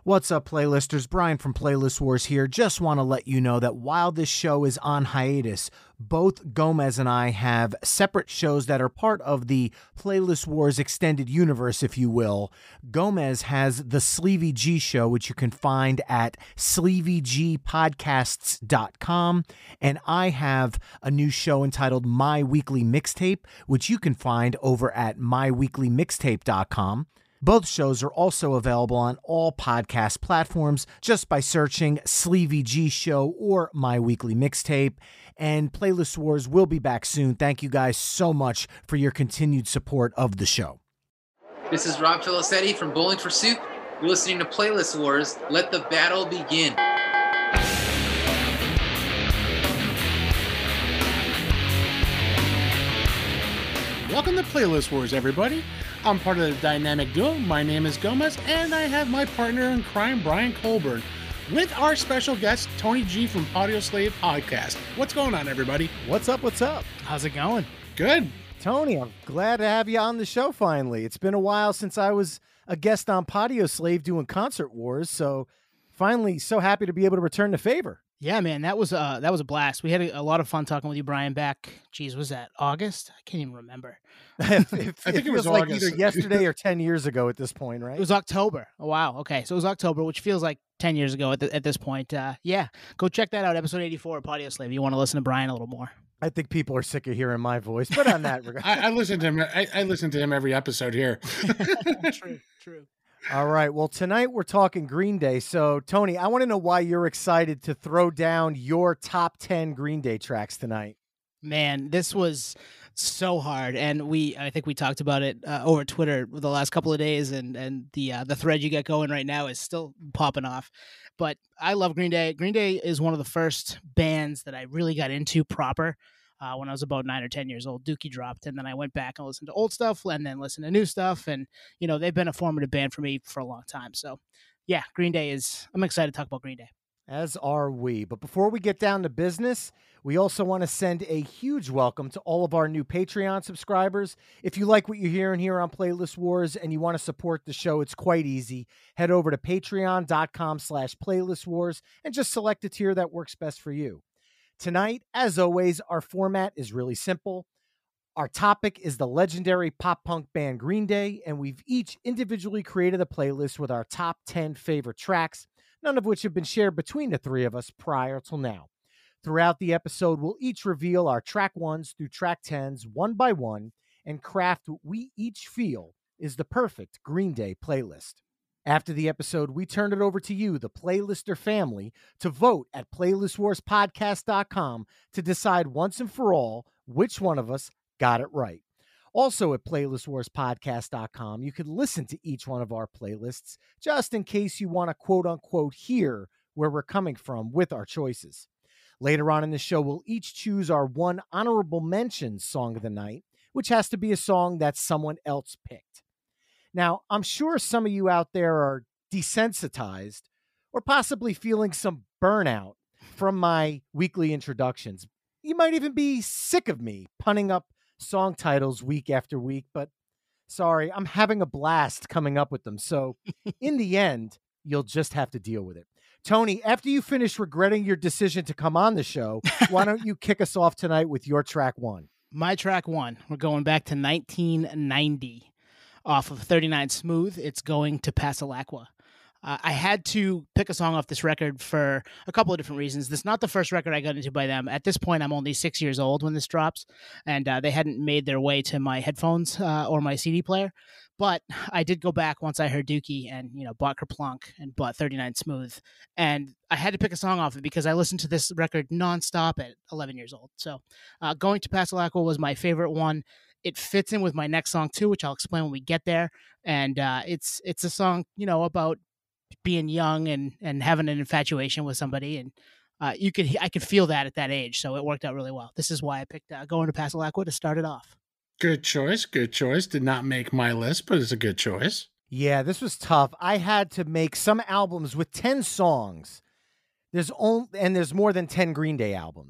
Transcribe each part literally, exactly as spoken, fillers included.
What's up, playlisters? Brian from Playlist Wars here. Just want to let you know that while this show is on hiatus, both Gomez and I have separate shows that are part of the Playlist Wars extended universe, if you will. Gomez has the Sleevy G Show, which you can find at sleevy g podcasts dot com, and I have a new show entitled My Weekly Mixtape, which you can find over at my weekly mixtape dot com. Both shows are also available on all podcast platforms just by searching Sleevy G Show or My Weekly Mixtape. And Playlist Wars will be back soon. Thank you guys so much for your continued support of the show. This is Rob Filicetti from Bowling for Soup. You're listening to Playlist Wars. Let the battle begin. Welcome to Playlist Wars, everybody. I'm part of the dynamic duo. My name is Gomez, and I have my partner in crime, Brian Colburn, with our special guest, Tony G from Audio Slave Podcast. What's going on, everybody? What's up? What's up? How's it going? Good. Tony, I'm glad to have you on the show finally. It's been a while since I was a guest on Audio Slave doing Concert Wars, so finally so happy to be able to return the favor. Yeah, man, that was uh that was a blast. We had a, a lot of fun talking with you, Brian. Back, geez, was that August? I can't even remember. it, it, I think it, it was like August. either yesterday or ten years ago at this point, right? It was October. Oh wow. Okay, so it was October, which feels like ten years ago at the, at this point. Uh, yeah, go check that out. Episode eighty-four of Audio Slave. You want to listen to Brian a little more? I think people are sick of hearing my voice, but on that regard, I, I listen to him. I, I listen to him every episode here. True. True. All right. Well, tonight we're talking Green Day. So, Tony, I want to know why you're excited to throw down your top ten Green Day tracks tonight. Man, this was so hard, and we I think we talked about it uh, over Twitter the last couple of days, and and the uh, the thread you got going right now is still popping off. But I love Green Day. Green Day is one of the first bands that I really got into proper. Uh, when I was about nine or ten years old. Dookie dropped, and then I went back and listened to old stuff, and then listened to new stuff, and you know they've been a formative band for me for a long time. So, yeah, Green Day is. I'm excited to talk about Green Day. As are we. But before we get down to business, we also want to send a huge welcome to all of our new Patreon subscribers. If you like what you're hearing here on Playlist Wars and you want to support the show, it's quite easy. Head over to patreon dot com slash playlist wars and just select a tier that works best for you. Tonight, as always, our format is really simple. Our topic is the legendary pop-punk band Green Day, and we've each individually created a playlist with our top ten favorite tracks, none of which have been shared between the three of us prior till now. Throughout the episode, we'll each reveal our track ones through track tens one by one and craft what we each feel is the perfect Green Day playlist. After the episode, we turn it over to you, the Playlister family, to vote at playlist wars podcast dot com to decide once and for all which one of us got it right. Also at playlist wars podcast dot com, you can listen to each one of our playlists just in case you want to quote-unquote hear where we're coming from with our choices. Later on in the show, we'll each choose our one honorable mention song of the night, which has to be a song that someone else picked. Now, I'm sure some of you out there are desensitized or possibly feeling some burnout from my weekly introductions. You might even be sick of me punning up song titles week after week, but sorry, I'm having a blast coming up with them. So in the end, you'll just have to deal with it. Tony, after you finish regretting your decision to come on the show, why don't you kick us off tonight with your track one? My track one, we're going back to nineteen ninety. Off of thirty-nine Smooth, it's Going to Pasalacqua. Uh, I had to pick a song off this record for a couple of different reasons. This is not the first record I got into by them. At this point, I'm only six years old when this drops, and uh, they hadn't made their way to my headphones uh, or my C D player. But I did go back once I heard Dookie and, you know, bought Kerplunk and bought thirty-nine Smooth. And I had to pick a song off it because I listened to this record nonstop at eleven years old. So uh, Going to Pasalacqua was my favorite one. It fits in with my next song too, which I'll explain when we get there. And uh, it's it's a song, you know, about being young and, and having an infatuation with somebody, and uh, you could I could feel that at that age, so it worked out really well. This is why I picked uh, Going to Pasalacqua to start it off. Good choice. Good choice. Did not make my list, but it's a good choice. Yeah, this was tough. I had to make some albums with ten songs. There's only and there's more than ten Green Day albums.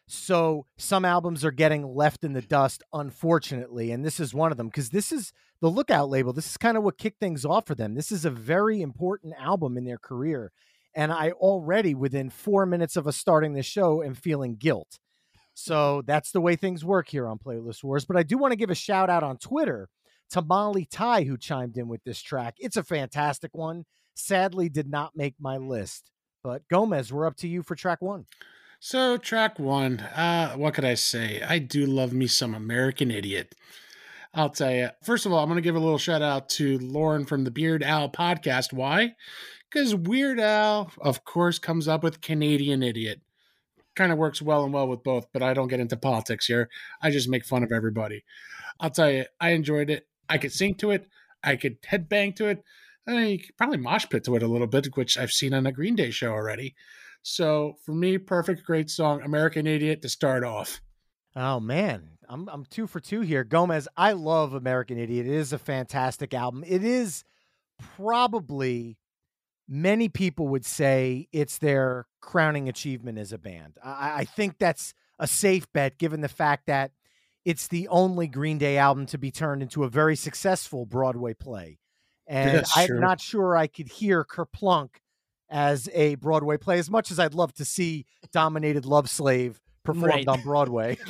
So some albums are getting left in the dust, unfortunately, and this is one of them, because this is the Lookout label. This is kind of what kicked things off for them. This is a very important album in their career, and I already, within four minutes of us starting the show, am feeling guilt. So that's the way things work here on Playlist Wars. But I do want to give a shout out on Twitter to Molly Ty, who chimed in with this track. It's a fantastic one. Sadly, did not make my list. But Gomez, we're up to you for track one. So track one, uh, what could I say? I do love me some American Idiot. I'll tell you. First of all, I'm going to give a little shout out to Lauren from the Beard Al podcast. Why? Because Weird Al, of course, comes up with Canadian Idiot. Kind of works well and well with both, but I don't get into politics here. I just make fun of everybody. I'll tell you, I enjoyed it. I could sing to it. I could headbang to it. I mean, you could probably mosh pit to it a little bit, which I've seen on a Green Day show already. So for me, perfect, great song, American Idiot to start off. Oh man, I'm I'm two for two here. Gomez, I love American Idiot. It is a fantastic album. It is probably, many people would say, it's their crowning achievement as a band. I, I think that's a safe bet, given the fact that it's the only Green Day album to be turned into a very successful Broadway play. And That's I'm true. not sure I could hear Kerplunk as a Broadway play, as much as I'd love to see Dominated Love Slave performed Right. on Broadway.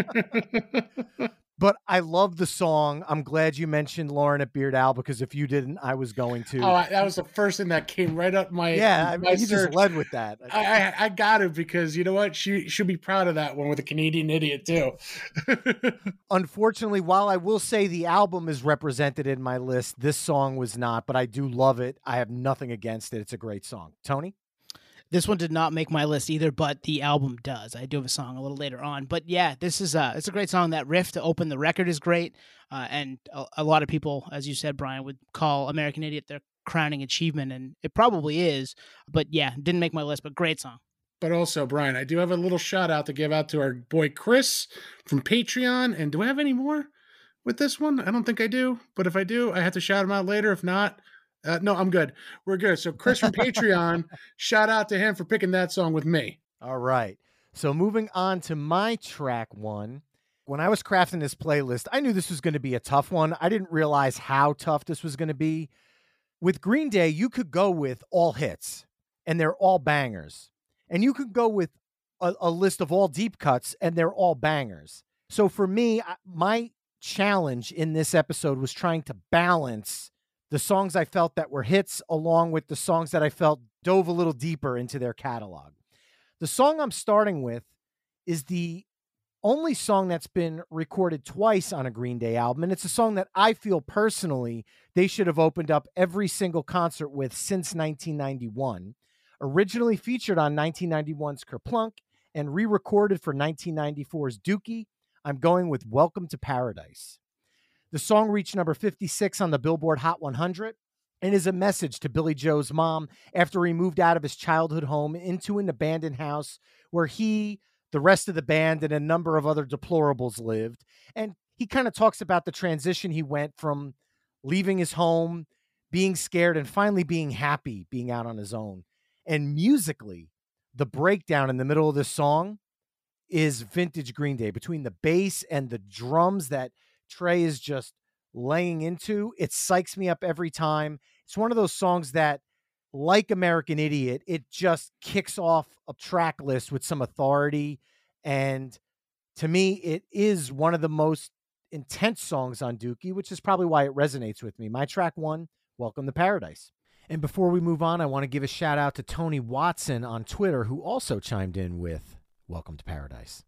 But I love the song. I'm glad you mentioned Lauren at Beard Al, because if you didn't, I was going to. Oh, I, that was the first thing that came right up my yeah, I my mean, you search. just led with that. I, I I got it because you know what? She should be proud of that one with a Canadian Idiot too. Unfortunately, while I will say the album is represented in my list, this song was not, but I do love it. I have nothing against it. It's a great song. Tony? This one did not make my list either, but the album does. I do have a song a little later on, but yeah, this is a it's a great song. That riff to open the record is great, uh, and a, a lot of people, as you said, Brian, would call American Idiot their crowning achievement, and it probably is. But yeah, didn't make my list, but great song. But also, Brian, I do have a little shout out to give out to our boy Chris from Patreon. And do I have any more with this one? I don't think I do. But if I do, I have to shout him out later. If not, uh, no, I'm good. We're good. So Chris from Patreon, shout out to him for picking that song with me. All right. So moving on to my track one. When I was crafting this playlist, I knew this was going to be a tough one. I didn't realize how tough this was going to be. With Green Day, you could go with all hits, and they're all bangers. And you could go with a, a list of all deep cuts, and they're all bangers. So for me, I, my challenge in this episode was trying to balance the songs I felt that were hits along with the songs that I felt dove a little deeper into their catalog. The song I'm starting with is the only song that's been recorded twice on a Green Day album, and it's a song that I feel personally they should have opened up every single concert with since nineteen ninety-one. Originally featured on nineteen ninety-one's Kerplunk and re-recorded for nineteen ninety-four's Dookie, I'm going with Welcome to Paradise. The song reached number fifty-six on the Billboard Hot one hundred and is a message to Billy Joe's mom after he moved out of his childhood home into an abandoned house where he, the rest of the band, and a number of other deplorables lived. And he kind of talks about the transition he went from leaving his home, being scared, and finally being happy being out on his own. And musically, the breakdown in the middle of this song is vintage Green Day. Between the bass and the drums that Trey is just laying into, it psychs me up every time. It's one of those songs that, like American Idiot, it just kicks off a track list with some authority. And to me, it is one of the most intense songs on Dookie, which is probably why it resonates with me. My track one, Welcome to Paradise. And before we move on, I want to give a shout out to Tony Watson on Twitter, who also chimed in with Welcome to Paradise.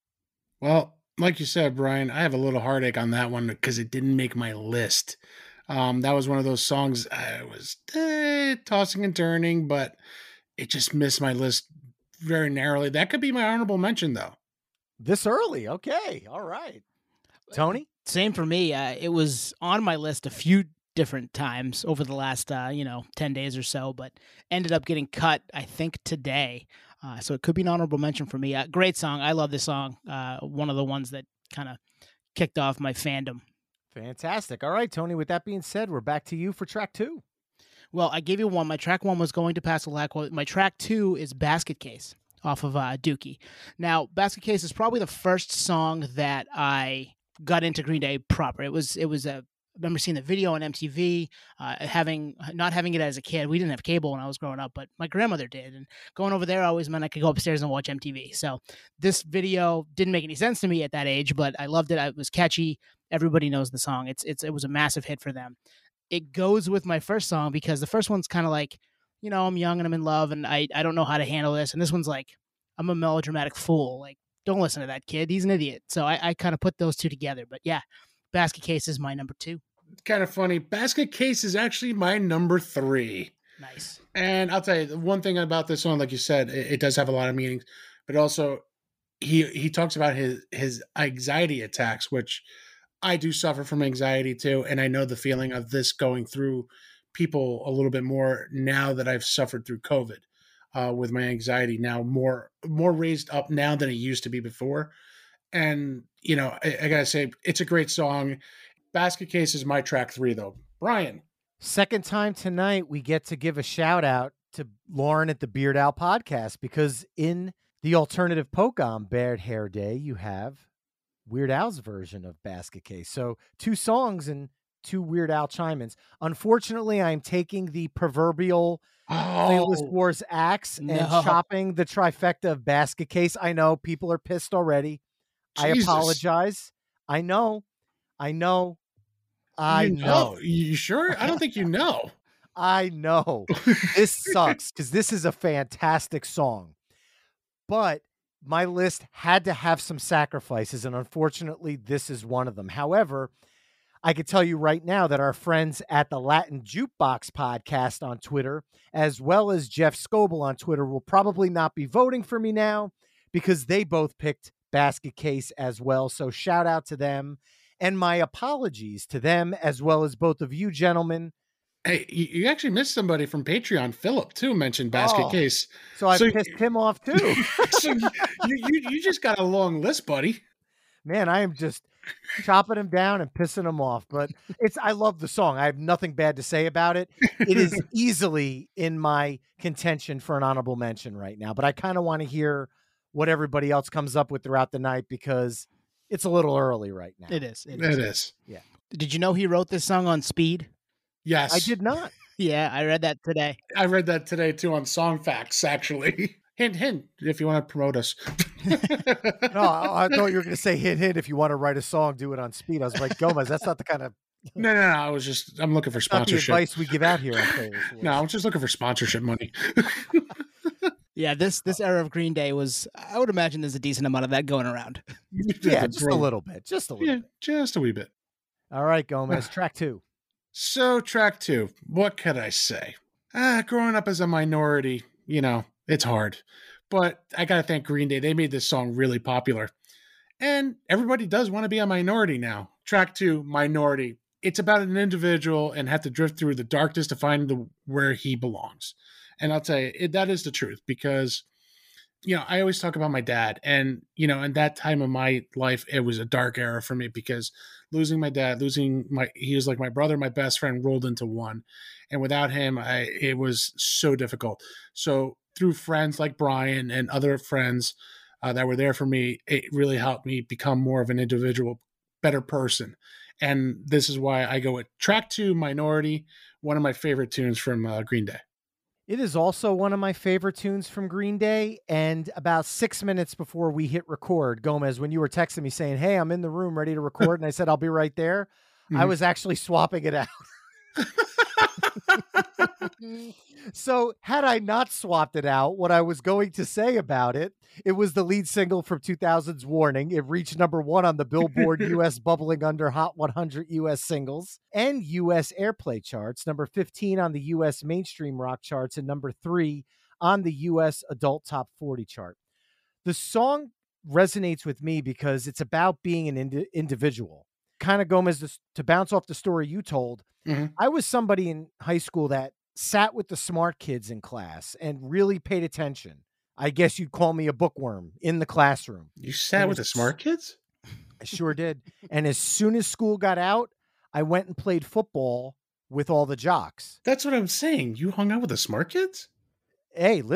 Well, like you said, Brian, I have a little heartache on that one because it didn't make my list. Um, that was one of those songs I was eh, tossing and turning, but it just missed my list very narrowly. That could be my honorable mention, though. This early. Okay. All right. Tony? Same for me. Uh, it was on my list a few different times over the last, uh, you know, ten days or so, but ended up getting cut, I think, today. Uh, so it could be an honorable mention for me. Uh, great song. I love this song. Uh, one of the ones that kind of kicked off my fandom. Fantastic. All right, Tony, with that being said, we're back to you for track two. Well, I gave you one. My track one was Going to Pass a Lacqua. My track two is Basket Case off of uh, Dookie. Now, Basket Case is probably the first song that I got into Green Day proper. It was it was a I remember seeing the video on M T V, uh, having not having it as a kid. We didn't have cable when I was growing up, but my grandmother did. And going over there always meant I could go upstairs and watch M T V. So this video didn't make any sense to me at that age, but I loved it. It was catchy. Everybody knows the song. It's it's it was a massive hit for them. It goes with my first song because the first one's kind of like, you know, I'm young and I'm in love and I, I don't know how to handle this. And this one's like, I'm a melodramatic fool. Like, don't listen to that kid. He's an idiot. So I, I kind of put those two together. But yeah, Basket Case is my number two. Kind of funny. Basket Case is actually my number three. Nice. And I'll tell you, the one thing about this song, like you said, it, it does have a lot of meanings, but also he he talks about his his anxiety attacks, which I do suffer from anxiety too. And I know the feeling of this going through people a little bit more now that I've suffered through COVID uh, with my anxiety now more more raised up now than it used to be before. And, you know, I, I gotta say, it's a great song. Basket Case is my track three, though. Brian. Second time tonight, we get to give a shout out to Lauren at the Beard Owl podcast, because in the alternative Pokemon Bared Hair Day, you have Weird Al's version of Basket Case. So two songs and two Weird Al chime-ins. Unfortunately, I'm taking the proverbial Oh, Playlist Wars axe and no. chopping the trifecta of Basket Case. I know people are pissed already. I Jesus. apologize. I know. I know. I you know. You sure? I don't think you know. I know. This sucks because this is a fantastic song. But my list had to have some sacrifices, and unfortunately, this is one of them. However, I could tell you right now that our friends at the Latin Jukebox podcast on Twitter, as well as Jeff Scoble on Twitter, will probably not be voting for me now because they both picked Basket Case as well. So shout out to them. And my apologies to them, as well as both of you gentlemen. Hey, you, you actually missed somebody from Patreon. Philip, too, mentioned Basket Oh, Case. So I So- pissed him off too. So you, you, you just got a long list, buddy. Man, I am just chopping him down and pissing him off. But it's I love the song. I have nothing bad to say about it. It is easily in my contention for an honorable mention right now. But I kind of want to hear what everybody else comes up with throughout the night because it's a little early right now. It is. It It is. is. Did you know he wrote this song on speed? Yes. I did not. Yeah, I read that today. I read that today, too, on Song Facts, actually. Hint, hint, if you want to promote us. No, I, I thought you were going to say hint, hint. If you want to write a song, do it on speed. I was like, Gomez, that's not the kind of No, no, no. I was just, I'm looking for not the sponsorship. advice we give out here on Playlist Wars. No, I'm just looking for sponsorship money. Yeah, this this era of Green Day was, I would imagine there's a decent amount of that going around. Yeah, just a little bit. Just a little Yeah, bit. just a wee bit. All right, Gomez, track two. So, track two. What could I say? Ah, growing up as a minority, you know, it's hard. But I got to thank Green Day. They made this song really popular. And everybody does want to be a minority now. Track two, Minority. It's about an individual and have to drift through the darkness to find the, where he belongs. And I'll tell you, it, that is the truth because, you know, I always talk about my dad. And, you know, in that time of my life, it was a dark era for me because losing my dad, losing my, he was like my brother, my best friend rolled into one. And without him, I, it was so difficult. So through friends like Brian and other friends uh, that were there for me, it really helped me become more of an individual, better person. And this is why I go with track two, Minority, one of my favorite tunes from uh, Green Day. It is also one of my favorite tunes from Green Day. And about six minutes before we hit record, Gomez, when you were texting me saying, hey, I'm in the room ready to record, and I said, I'll be right there, I Mhm. was actually swapping it out. So had I not swapped it out, what I was going to say about it, it was the lead single from two thousand's Warning. It reached number one on the Billboard U S Bubbling Under Hot one hundred U S Singles and U S Airplay charts, number fifteen on the U S Mainstream Rock charts, and number three on the U S Adult Top forty chart. The song resonates with me because it's about being an indi- individual. Kind of, Gomez, to, to bounce off the story you told, Mhm. I was somebody in high school that sat with the smart kids in class and really paid attention. I guess you'd call me a bookworm in the classroom. You sat with the smart kids? I sure did. And as soon as school got out, I went and played football with all the jocks. That's what I'm saying. You hung out with the smart kids? Hey, listen,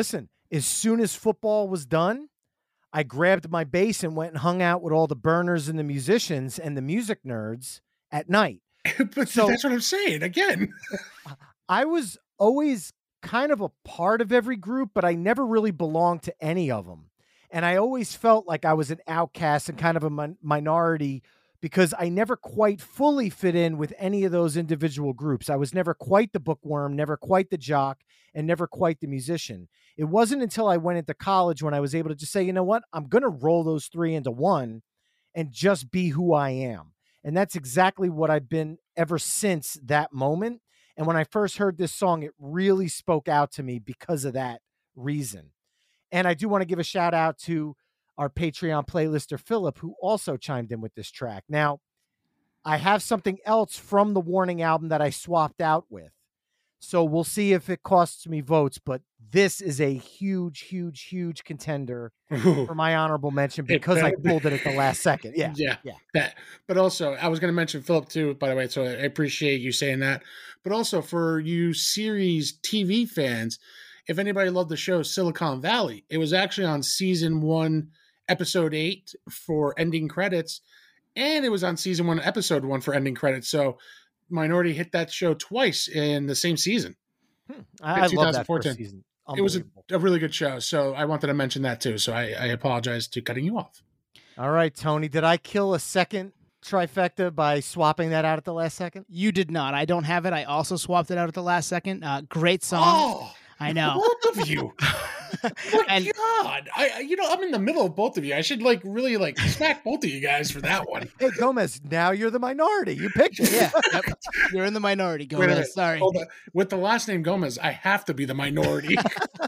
As soon as football was done, I grabbed my bass and went and hung out with all the burners and the musicians and the music nerds at night. But So- that's what I'm saying again. I was always kind of a part of every group, but I never really belonged to any of them. And I always felt like I was an outcast and kind of a min- minority because I never quite fully fit in with any of those individual groups. I was never quite the bookworm, never quite the jock, and never quite the musician. It wasn't until I went into college when I was able to just say, you know what, I'm going to roll those three into one and just be who I am. And that's exactly what I've been ever since that moment. And when I first heard this song, it really spoke out to me because of that reason. And I do want to give a shout out to our Patreon playlister, Philip, who also chimed in with this track. Now, I have something else from the Warning album that I swapped out with. So we'll see if it costs me votes, but this is a huge, huge, huge contender for my honorable mention because I pulled it at the last second. Yeah. Yeah. Yeah. That. But also, I was going to mention Philip too, by the way, so I appreciate you saying that. But also for you series T V fans, if anybody loved the show Silicon Valley, it was actually on season one, episode eight for ending credits, and it was on season one, episode one for ending credits. So Minority hit that show twice in the same season. Hmm. I, I love that first twenty fourteen. season. It was a, a really good show. So I wanted to mention that too. So I, I apologize to cutting you off. All right, Tony, did I kill a second trifecta by swapping that out at the last second? You did not. I don't have it. I also swapped it out at the last second. Uh, great song. Oh, I know. both of you. My And- God, I I- you know I'm in the middle of both of you. I should like really like smack both of you guys for that one. Hey, Gomez, now you're the minority. You picked it. Yeah, yep. You're in the minority. Go Wait a ahead. minute. Sorry. Hold on. With the last name Gomez, I have to be the minority.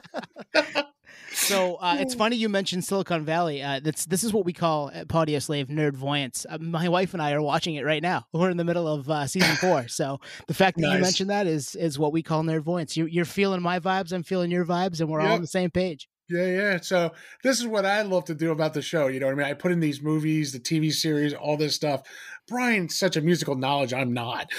So uh, it's funny you mentioned Silicon Valley. Uh, that's this is what we call at Audio Slave nerd voyance. Uh, my wife and I are watching it right now. We're in the middle of uh, season four. So the fact that Nice. you mentioned that is is what we call nerd voyance. You, you're feeling my vibes. I'm feeling your vibes, and we're all Yep. on the same page. Yeah, yeah. So this is what I love to do about the show. You know what I mean? I put in these movies, the T V series, all this stuff. Brian's such a musical knowledge. I'm not.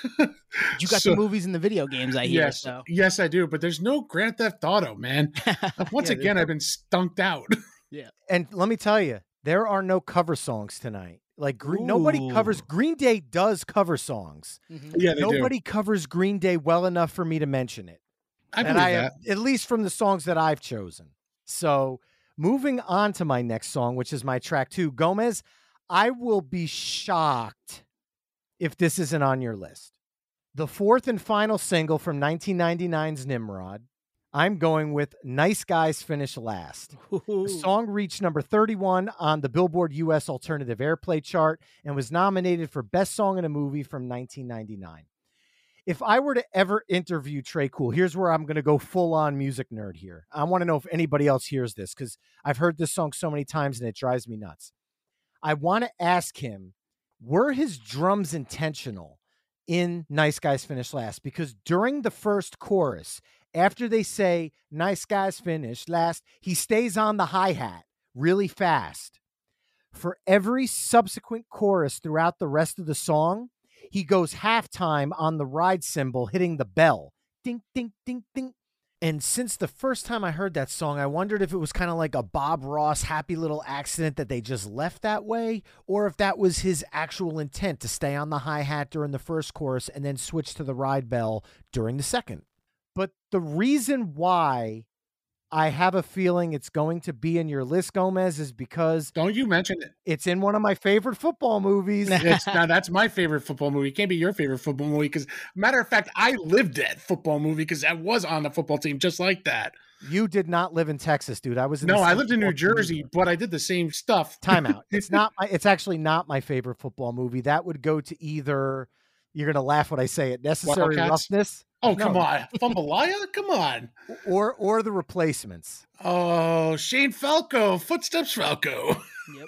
You got So- the movies and the video games. I hear. Yes, So yes, I do. But there's no Grand Theft Auto, man. Once Yeah, again, there's I've been stunked out. And let me tell you, there are no cover songs tonight. Like Green, nobody Ooh. covers. Green Day does cover songs. Mhm. Yeah, they do. Nobody covers Green Day well enough for me to mention it. I and believe I that. at least from the songs that I've chosen. So moving on to my next song, which is my track two, Gomez, I will be shocked if this isn't on your list. The fourth and final single from nineteen ninety-nine's Nimrod. I'm going with Nice Guys Finish Last. The song reached number thirty-one on the Billboard U S Alternative Airplay chart and was nominated for Best Song in a Movie from nineteen ninety-nine. If I were to ever interview Tré Cool, here's where I'm going to go full on music nerd here. I want to know if anybody else hears this because I've heard this song so many times and it drives me nuts. I want to ask him, were his drums intentional in Nice Guys Finish Last? Because during the first chorus, after they say Nice Guys Finish Last, he stays on the hi-hat really fast. For every subsequent chorus throughout the rest of the song, he goes halftime on the ride cymbal, hitting the bell. Ding, ding, ding, ding. And since the first time I heard that song, I wondered if it was kind of like a Bob Ross happy little accident that they just left that way, or if that was his actual intent to stay on the hi-hat during the first chorus and then switch to the ride bell during the second. But the reason why I have a feeling it's going to be in your list, Gomez, is because Don't you mention it? it's in one of my favorite football movies. It's, now that's my favorite football movie. It can't be your favorite football movie because, matter of fact, I lived that football movie because I was on the football team just like that. You did not live in Texas, dude. I was in No, the I same lived in New football team. Jersey, but I did the same stuff. Timeout. It's not my. It's actually not my favorite football movie. That would go to either. You're gonna laugh when I say it. Necessary Wildcats? Roughness. Oh, No. come on. Fumbalaya? Come on. Or or the Replacements. Oh, Shane Falco. Footsteps Falco. Yep.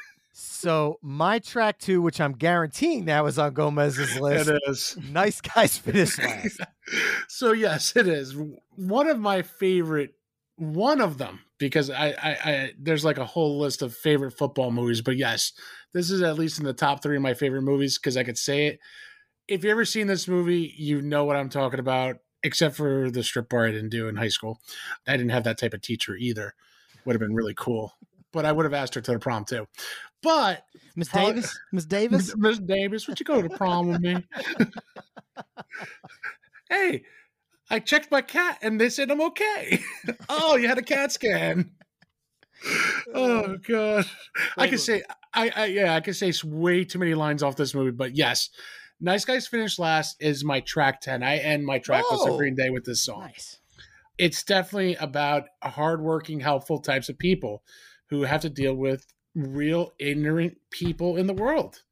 So my track two, which I'm guaranteeing now is on Gomez's list. It is. Nice Guys Finish Last. So, yes, it is. One of my favorite, one of them, because I, I, I, there's like a whole list of favorite football movies, but yes, this is at least in the top three of my favorite movies because I could say it. If you ever seen this movie, you know what I'm talking about. except for the strip bar I didn't do in high school. I didn't have that type of teacher either. Would have been really cool. But I would have asked her to the prom too. But Miss probably- Davis, Miss Davis, Miss Davis, would you go to the prom with me? Hey, I checked my cat and they said I'm okay. Oh, you had a CAT scan. Oh God. I could say I, I yeah, I could say way too many lines off this movie, but yes. Nice Guys Finish Last is my track ten. I end my track list of Oh. Green Day with this song. nice. It's definitely about hardworking, helpful types of people who have to deal with real ignorant people in the world.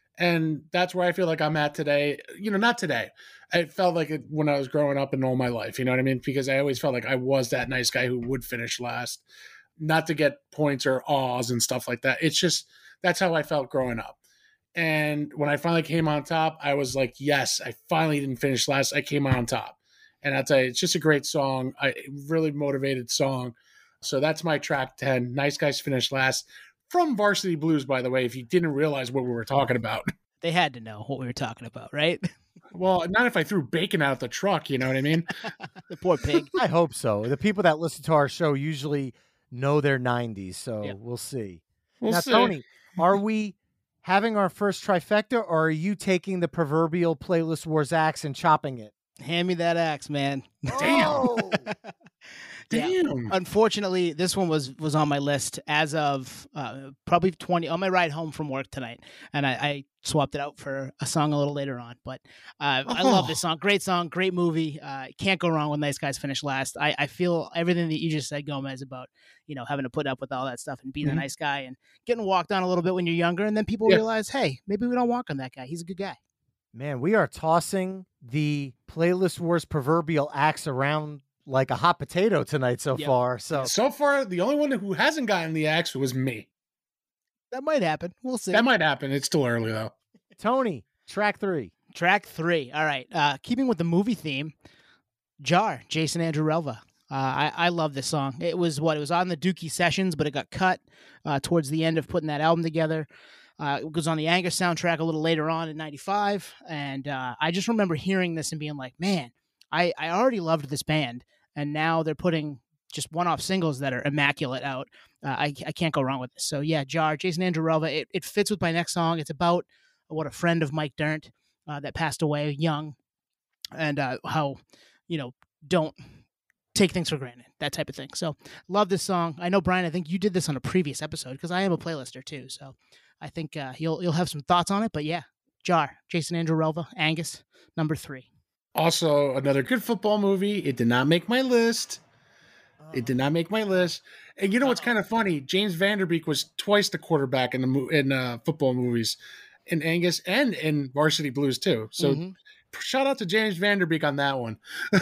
And that's where I feel like I'm at today. You know, not today. I felt like it when I was growing up and all my life, you know what I mean? Because I always felt like I was that nice guy who would finish last, not to get points or awes and stuff like that. It's just, that's how I felt growing up. And when I finally came on top, I was like, yes, I finally didn't finish last. I came on top. And I'll tell you, it's just a great song. I really motivated song. So that's my track ten. Nice Guys Finish Last from Varsity Blues, by the way, if you didn't realize what we were talking about. They had to know what we were talking about, right? Well, not if I threw bacon out the truck, you know what I mean? The poor pig. I hope so. The people that listen to our show usually know their nineties, so Yeah. we'll see. We'll now, see. Tony, are we having our first trifecta, or are you taking the proverbial Playlist Wars axe and chopping it? Hand me that axe, man. Damn. Oh! Yeah. Damn. Unfortunately, this one was was on my list as of uh, probably twenty on my ride home from work tonight, and I, I swapped it out for a song a little later on. But uh, I love this song. Great song, great movie. Uh, can't go wrong with Nice Guys Finish Last. I, I feel everything that you just said, Gomez, about you know having to put up with all that stuff and being Mhm. a nice guy and getting walked on a little bit when you're younger, and then people Yeah. realize, hey, maybe we don't walk on that guy. He's a good guy. Man, we are tossing the Playlist Wars proverbial axe around like a hot potato tonight so Yep. far. So So far, the only one who hasn't gotten the axe was me. That might happen. We'll see. That might happen. It's still early, though. Tony, track three. Track three. All right. Uh, keeping with the movie theme, Jar, Jason Andrew Relva. Uh, I, I love this song. It was what? It was on the Dookie Sessions, but it got cut uh, towards the end of putting that album together. Uh, it was on the Angus soundtrack a little later on in ninety-five. And uh, I just remember hearing this and being like, man, I, I already loved this band. And now they're putting just one-off singles that are immaculate out. Uh, I, I can't go wrong with this. So, yeah, Jar, Jason Andrew Relva. It, it fits with my next song. It's about what a friend of Mike Dirnt uh, that passed away young, and uh, how, you know, don't take things for granted, that type of thing. So love this song. I know, Brian, I think you did this on a previous episode because I am a playlister too. So I think uh, you'll you'll have some thoughts on it. But yeah, Jar, Jason Andrew Relva, Angus, number three. Also, another good football movie. It did not make my list. It did not make my list. And you know what's kind of funny? James Vanderbeek was twice the quarterback in the mo- in uh, football movies, in Angus and in Varsity Blues too. So Mhm. shout out to James Vanderbeek on that one.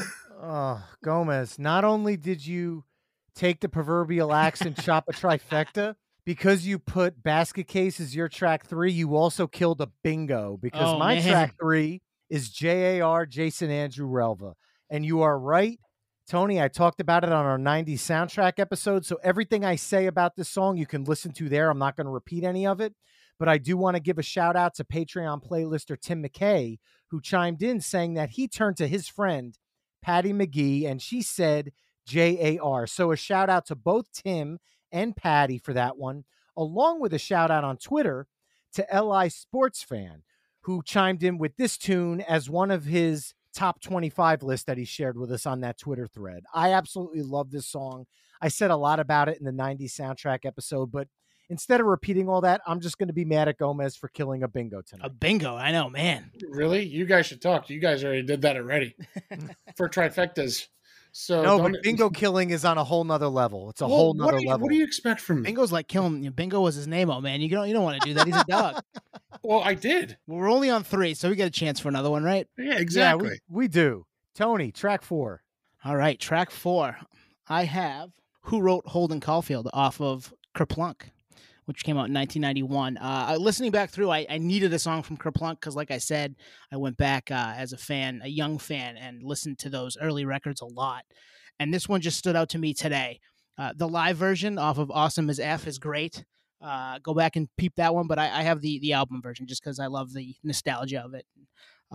Oh, Gomez, not only did you take the proverbial axe and chop a trifecta, because you put Basket Case as your track three, you also killed a bingo because Oh, my man. track three is J A R, Jason Andrew Relva. And you are right, Tony, I talked about it on our nineties soundtrack episode. So everything I say about this song, you can listen to there. I'm not going to repeat any of it. But I do want to give a shout out to Patreon playlister Tim McKay, who chimed in saying that he turned to his friend, Patty McGee, and she said J A R. So a shout out to both Tim and Patty for that one, along with a shout out on Twitter to L I Sports Fan, who chimed in with this tune as one of his top twenty-five list that he shared with us on that Twitter thread. I absolutely love this song. I said a lot about it in the nineties soundtrack episode, but instead of repeating all that, I'm just going to be mad at Gomez for killing a bingo tonight. A bingo. I know, man. Really? You guys should talk. You guys already did that already for trifectas. So No, don't- but bingo killing is on a whole nother level. It's a Well, whole what nother do you, level. What do you expect from me? Bingo's like killing you. Bingo was his name, oh man. You don't you don't want to do that. He's a dog. Well, I did. Well, we're only on three, so we got a chance for another one, right? Yeah, exactly. Yeah, we, we do. Tony, track four. All right, track four. I have Who Wrote Holden Caulfield off of Kerplunk, which came out in nineteen ninety-one. Uh, listening back through, I, I needed a song from Kerplunk because, like I said, I went back uh, as a fan, a young fan, and listened to those early records a lot. And this one just stood out to me today. Uh, the live version off of Awesome as F is great. Uh, go back and peep that one, but I, I have the the album version just because I love the nostalgia of it. Uh,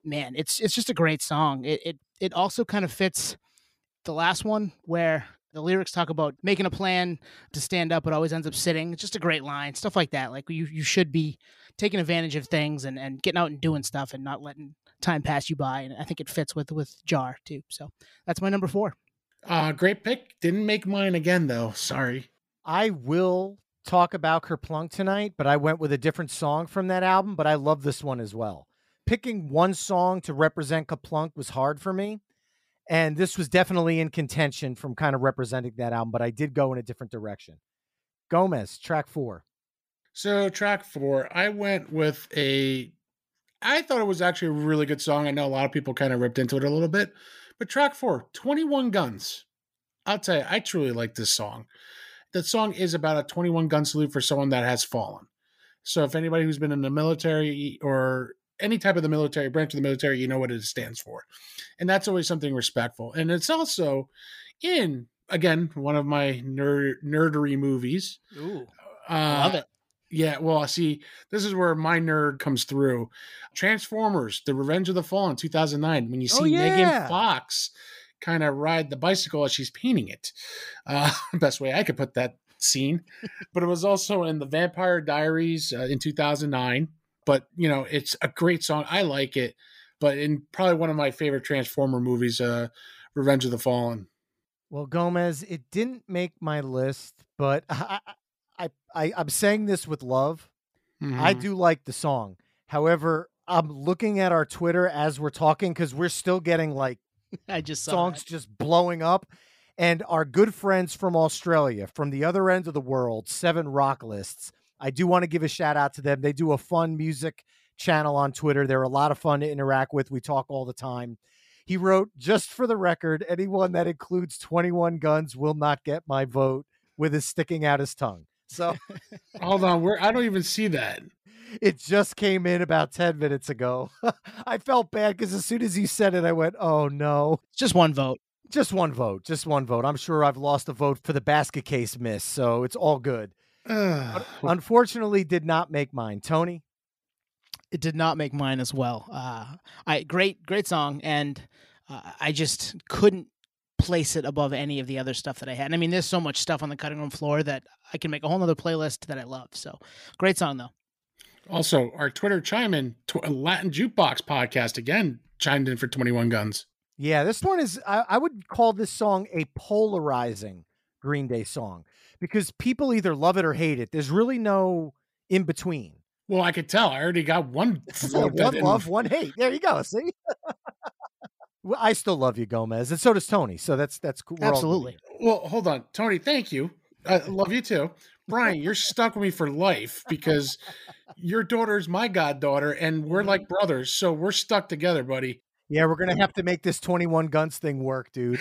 man, it's it's just a great song. It it it also kind of fits the last one where the lyrics talk about making a plan to stand up, but always ends up sitting. It's just a great line, stuff like that. Like you you should be taking advantage of things and, and getting out and doing stuff and not letting time pass you by. And I think it fits with with Jar too. So that's my number four. Uh, great pick. Didn't make mine again though. Sorry. I will talk about Kerplunk tonight, but I went with a different song from that album, but I love this one as well. Picking one song to represent Kerplunk was hard for me, and this was definitely in contention from kind of representing that album, but I did go in a different direction. Gomez, track four. So track four, I went with a, I thought it was actually a really good song. I know a lot of people kind of ripped into it a little bit, but track four, twenty-one Guns. I'll tell you, I truly like this song. The song is about a twenty-one gun salute for someone that has fallen. So if anybody who's been in the military or any type of the military, branch of the military, you know what it stands for. And that's always something respectful. And it's also in, again, one of my nerd, nerdery movies. Ooh, uh, love it. Yeah, well, see, this is where my nerd comes through. Transformers, The Revenge of the Fallen, two thousand nine. When you see Oh, yeah. Megan Fox kind of ride the bicycle as she's painting it. Uh, best way I could put that scene. But it was also in the Vampire Diaries uh, in two thousand nine. But, you know, it's a great song. I like it. But in probably one of my favorite Transformer movies, uh, Revenge of the Fallen. Well, Gomez, it didn't make my list, but I, I, I, I'm saying this with love. Mm-hmm. I do like the song. However, I'm looking at our Twitter as we're talking because we're still getting like I just saw songs that. just blowing up. And our good friends from Australia, from the other end of the world, Seven Rock Lists, I do want to give a shout out to them. They do a fun music channel on Twitter. They're a lot of fun to interact with. We talk all the time. He wrote, just for the record, anyone that includes twenty-one Guns will not get my vote, with his sticking out his tongue. So hold on, where I don't even see that. It just came in about ten minutes ago. I felt bad because as soon as he said it, I went, oh no. Just one vote. Just one vote. Just one vote. I'm sure I've lost a vote for the basket case miss, so it's all good. But unfortunately, did not make mine. Tony? It did not make mine as well. Uh, I great, great song, and uh, I just couldn't place it above any of the other stuff that I had. I mean, there's so much stuff on the cutting room floor that I can make a whole nother playlist that I love. So, great song though. Also, our Twitter chime in, tw- Latin Jukebox podcast again chimed in for twenty-one Guns. Yeah, this one is, I, I would call this song a polarizing Green Day song because people either love it or hate it. There's really no in between. Well, I could tell. I already got one vote. One love, one hate. There you go. See? Well, I still love you, Gomez, and so does Tony. So that's that's cool. We're all Absolutely. Well, hold on, Tony. Thank you. I love you too, Brian. You're stuck with me for life because your daughter's my goddaughter, and we're like brothers, so we're stuck together, buddy. Yeah, we're gonna have to make this twenty-one Guns thing work, dude.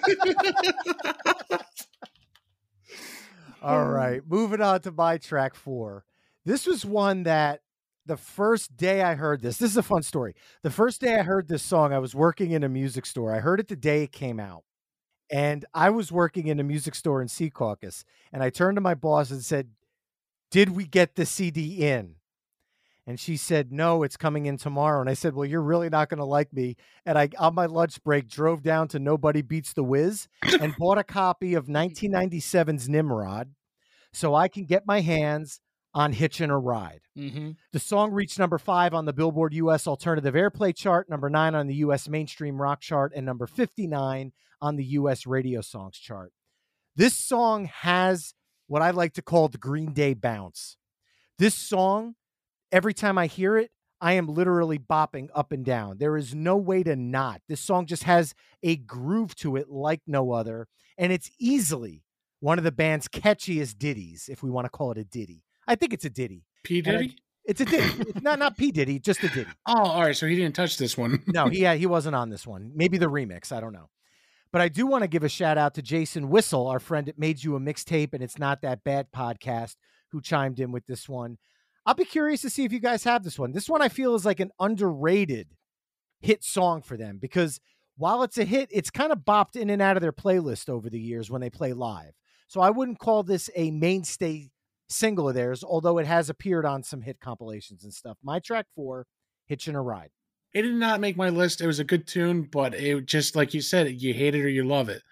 All right, moving on to my track four. This was one that the first day I heard this, this is a fun story. The first day I heard this song, I was working in a music store. I heard it the day it came out. And I was working in a music store in Secaucus. And I turned to my boss and said, did we get the C D in? And she said, no, it's coming in tomorrow. And I said, well, you're really not going to like me. And I, on my lunch break, drove down to Nobody Beats the Wiz and bought a copy of nineteen ninety-seven's Nimrod so I can get my hands on Hitchin' a Ride. Mm-hmm. The song reached number five on the Billboard U S Alternative Airplay chart, number nine on the U S Mainstream Rock chart, and number fifty-nine on the U S Radio Songs chart. This song has what I like to call the Green Day bounce. This song, every time I hear it, I am literally bopping up and down. There is no way to not. This song just has a groove to it like no other, and it's easily one of the band's catchiest ditties, if we want to call it a ditty. I think it's a ditty. P. Diddy? It's a ditty. It's not not P. Diddy, just a ditty. Oh, all right. So he didn't touch this one. No, he had, he wasn't on this one. Maybe the remix. I don't know. But I do want to give a shout out to Jason Whistle, our friend at Made You a Mixtape and It's Not That Bad podcast, who chimed in with this one. I'll be curious to see if you guys have this one. This one I feel is like an underrated hit song for them because while it's a hit, it's kind of bopped in and out of their playlist over the years when they play live. So I wouldn't call this a mainstay single of theirs, although it has appeared on some hit compilations and stuff. My track four, Hitchin' a Ride. It did not make my list. It was a good tune, but it just, like you said, you hate it or you love it.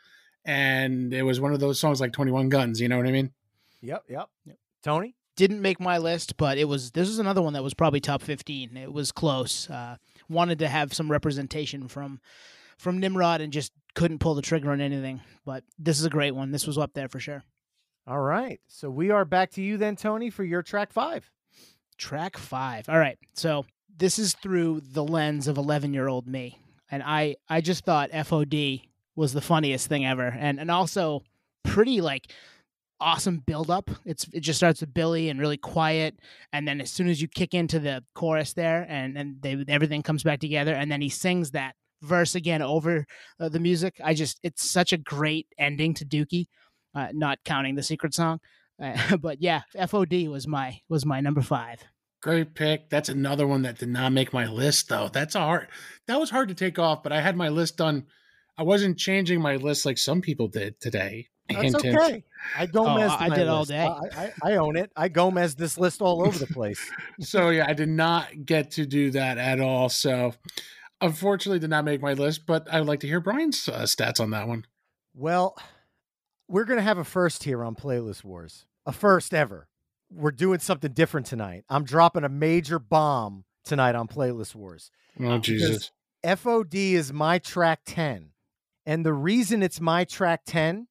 And it was one of those songs like twenty-one Guns, you know what I mean? Yep, yep. yep. Tony? Didn't make my list, but it was. This is another one that was probably top fifteen. It was close. Uh, wanted to have some representation from from Nimrod and just couldn't pull the trigger on anything. But this is a great one. This was up there for sure. All right. So we are back to you then, Tony, for your track five. Track five. All right. So this is through the lens of eleven-year-old me. And I, I just thought F O D was the funniest thing ever. And and also pretty, like, awesome build-up. It's It just starts with Billy and really quiet. And then as soon as you kick into the chorus there and, and they, everything comes back together, and then he sings that verse again over uh, the music. I just, it's such a great ending to Dookie, uh, not counting the secret song. Uh, but yeah, F O D was my was my number five. Great pick. That's another one that did not make my list, though. That's a hard. That was hard to take off, but I had my list done. I wasn't changing my list like some people did today. That's hint, okay. hint. I Gomez. Oh, I did all day. I, I, I own it. I Gomez this list all over the place. So yeah, I did not get to do that at all. So unfortunately, did not make my list. But I would like to hear Brian's uh, stats on that one. Well, we're gonna have a first here on Playlist Wars. A first ever. We're doing something different tonight. I'm dropping a major bomb tonight on Playlist Wars. Oh, Jesus. F O D is my track ten. And the reason it's my track ten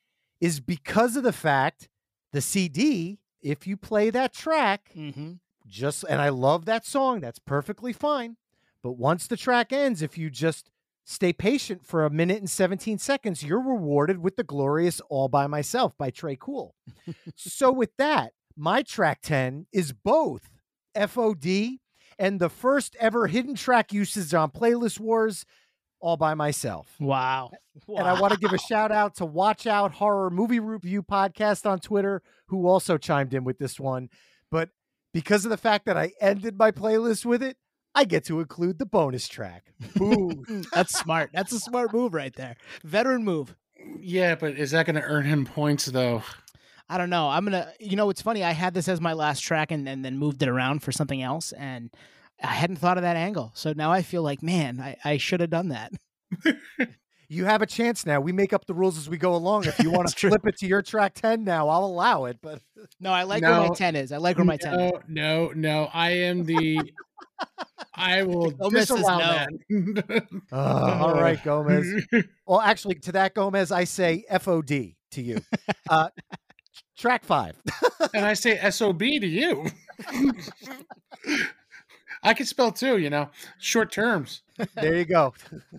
is because of the fact the C D, if you play that track, Mm-hmm. just, and I love that song, that's perfectly fine. But once the track ends, if you just stay patient for a minute and seventeen seconds, you're rewarded with the glorious All By Myself by Trey Cool. So with that, my track ten is both F O D and the first ever hidden track usage on Playlist Wars, All By Myself. Wow. And I want to give a shout out to Watch Out Horror Movie Review Podcast on Twitter, who also chimed in with this one. But because of the fact that I ended my playlist with it, I get to include the bonus track. Ooh. That's smart. That's a smart move right there. Veteran move. Yeah, but is that going to earn him points, though? I don't know. I'm going to, you know, it's funny. I had this as my last track and, and then moved it around for something else. And I hadn't thought of that angle. So now I feel like, man, I, I should have done that. You have a chance now. We make up the rules as we go along. If you want to flip it to your track ten now, I'll allow it. But no, I like No. where my ten is. I like where my ten is. No, no, no. I am the. I will Gomez says disallow no. that. uh, all right, Gomez. Well, actually, to that, Gomez, I say F O D to you. Uh, track five. And I say S O B to you. I can spell too, you know, short terms. There you go.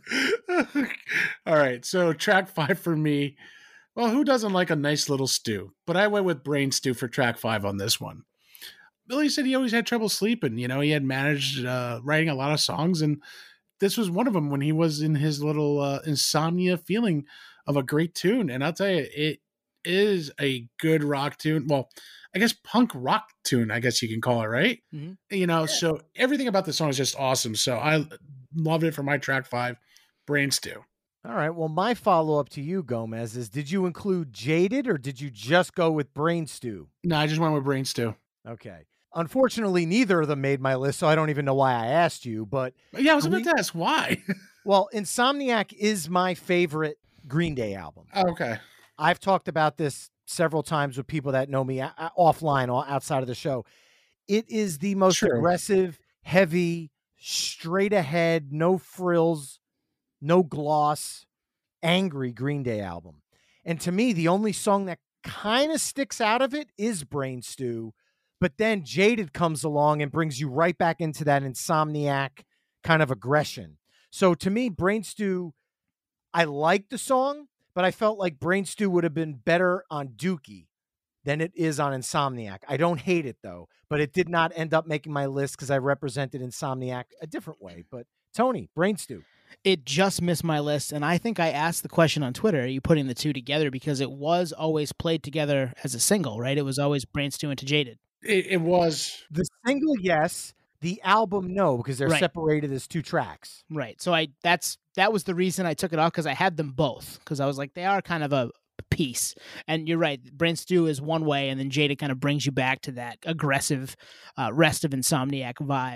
All right. So track five for me. Well, who doesn't like a nice little stew? But I went with Brain Stew for track five on this one. Billy said he always had trouble sleeping. You know, he had managed uh, writing a lot of songs, and this was one of them when he was in his little uh, insomnia feeling of a great tune. And I'll tell you, it is a good rock tune. Well, I guess punk rock tune, I guess you can call it, right? Mm-hmm. You know, so everything about the song is just awesome. So I loved it for my track five, Brain Stew. All right. Well, my follow-up to you, Gomez, is did you include Jaded or did you just go with Brain Stew? No, I just went with Brain Stew. Okay. Unfortunately, neither of them made my list, so I don't even know why I asked you. But Yeah, I was about we- to ask why. well, Insomniac is my favorite Green Day album. Oh, okay. I've talked about this several times with people that know me a- a- offline or outside of the show. It is the most True. aggressive, heavy, straight ahead, no frills, no gloss, angry Green Day album. And to me, the only song that kind of sticks out of it is Brain Stew. But then Jaded comes along and brings you right back into that Insomniac kind of aggression. So to me, Brain Stew, I like the song, but I felt like Brain Stew would have been better on Dookie than it is on Insomniac. I don't hate it, though, but it did not end up making my list because I represented Insomniac a different way. But Tony, Brain Stew. It just missed my list, and I think I asked the question on Twitter, are you putting the two together? Because it was always played together as a single, right? It was always Brain Stew into Jaded. It, it was. The single, yes. The album, no, because they're Right. separated as two tracks. Right. So I that's that was the reason I took it off, because I had them both, because I was like, they are kind of a piece. And you're right, Brain Stew is one way, and then Jaded kind of brings you back to that aggressive uh, rest of Insomniac vibe.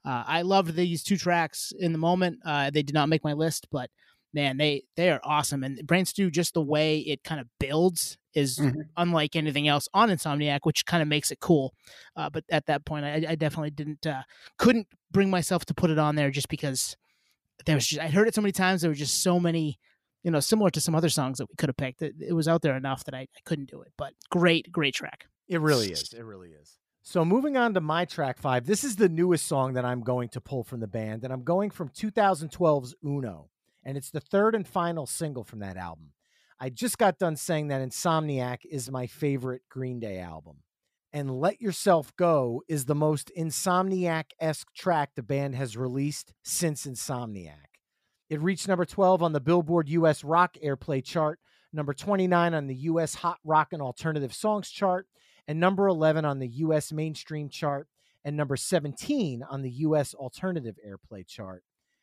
Uh, I loved these two tracks in the moment. Uh, they did not make my list, but man, they they are awesome. And Brain Stew, just the way it kind of builds is Mhm. unlike anything else on Insomniac, which kind of makes it cool. Uh, but at that point, I, I definitely didn't uh, couldn't bring myself to put it on there just because there was just, I heard it so many times. There were just so many, you know, similar to some other songs that we could have picked. It, it was out there enough that I, I couldn't do it. But great, great track. It really is. It really is. So moving on to my track five, this is the newest song that I'm going to pull from the band, and I'm going from twenty twelve's Uno, and it's the third and final single from that album. I just got done saying that Insomniac is my favorite Green Day album, and Let Yourself Go is the most Insomniac-esque track the band has released since Insomniac. It reached number twelve on the Billboard U S Rock Airplay chart, number twenty-nine on the U S Hot Rock and Alternative Songs chart, and number eleven on the U S Mainstream chart, and number seventeen on the U S Alternative Airplay chart.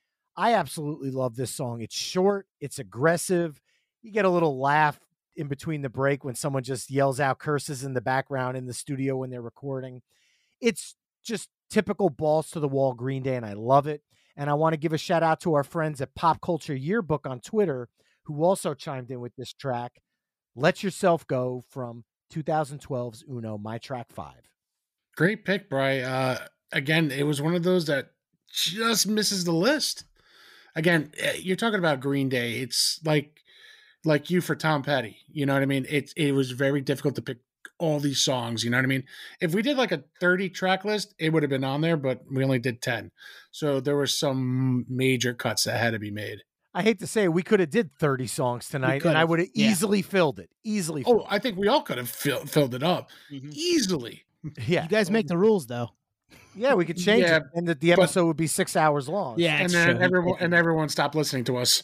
I absolutely love this song. It's short, it's aggressive. You get a little laugh in between the break when someone just yells out curses in the background in the studio when they're recording. It's just typical balls to the wall Green Day, and I love it. And I want to give a shout out to our friends at Pop Culture Yearbook on Twitter, who also chimed in with this track, Let Yourself Go, from twenty twelve's Uno, my track five. Great pick, Bri. Uh, again, it was one of those that just misses the list. Again, you're talking about Green Day. It's like like you for Tom Petty. You know what I mean? It, it was very difficult to pick all these songs. You know what I mean? If we did like a thirty track list, it would have been on there, but we only did ten. So there were some major cuts that had to be made. I hate to say it, we could have did thirty songs tonight, and I would have yeah. easily filled it. Easily filled Oh, I think we all could have fill, filled it up. Mm-hmm. Easily. Yeah. You guys make the rules, though. Yeah, we could change Yeah, it, and the, the episode but, would be six hours long. Yeah, and then everyone and everyone stopped listening to us.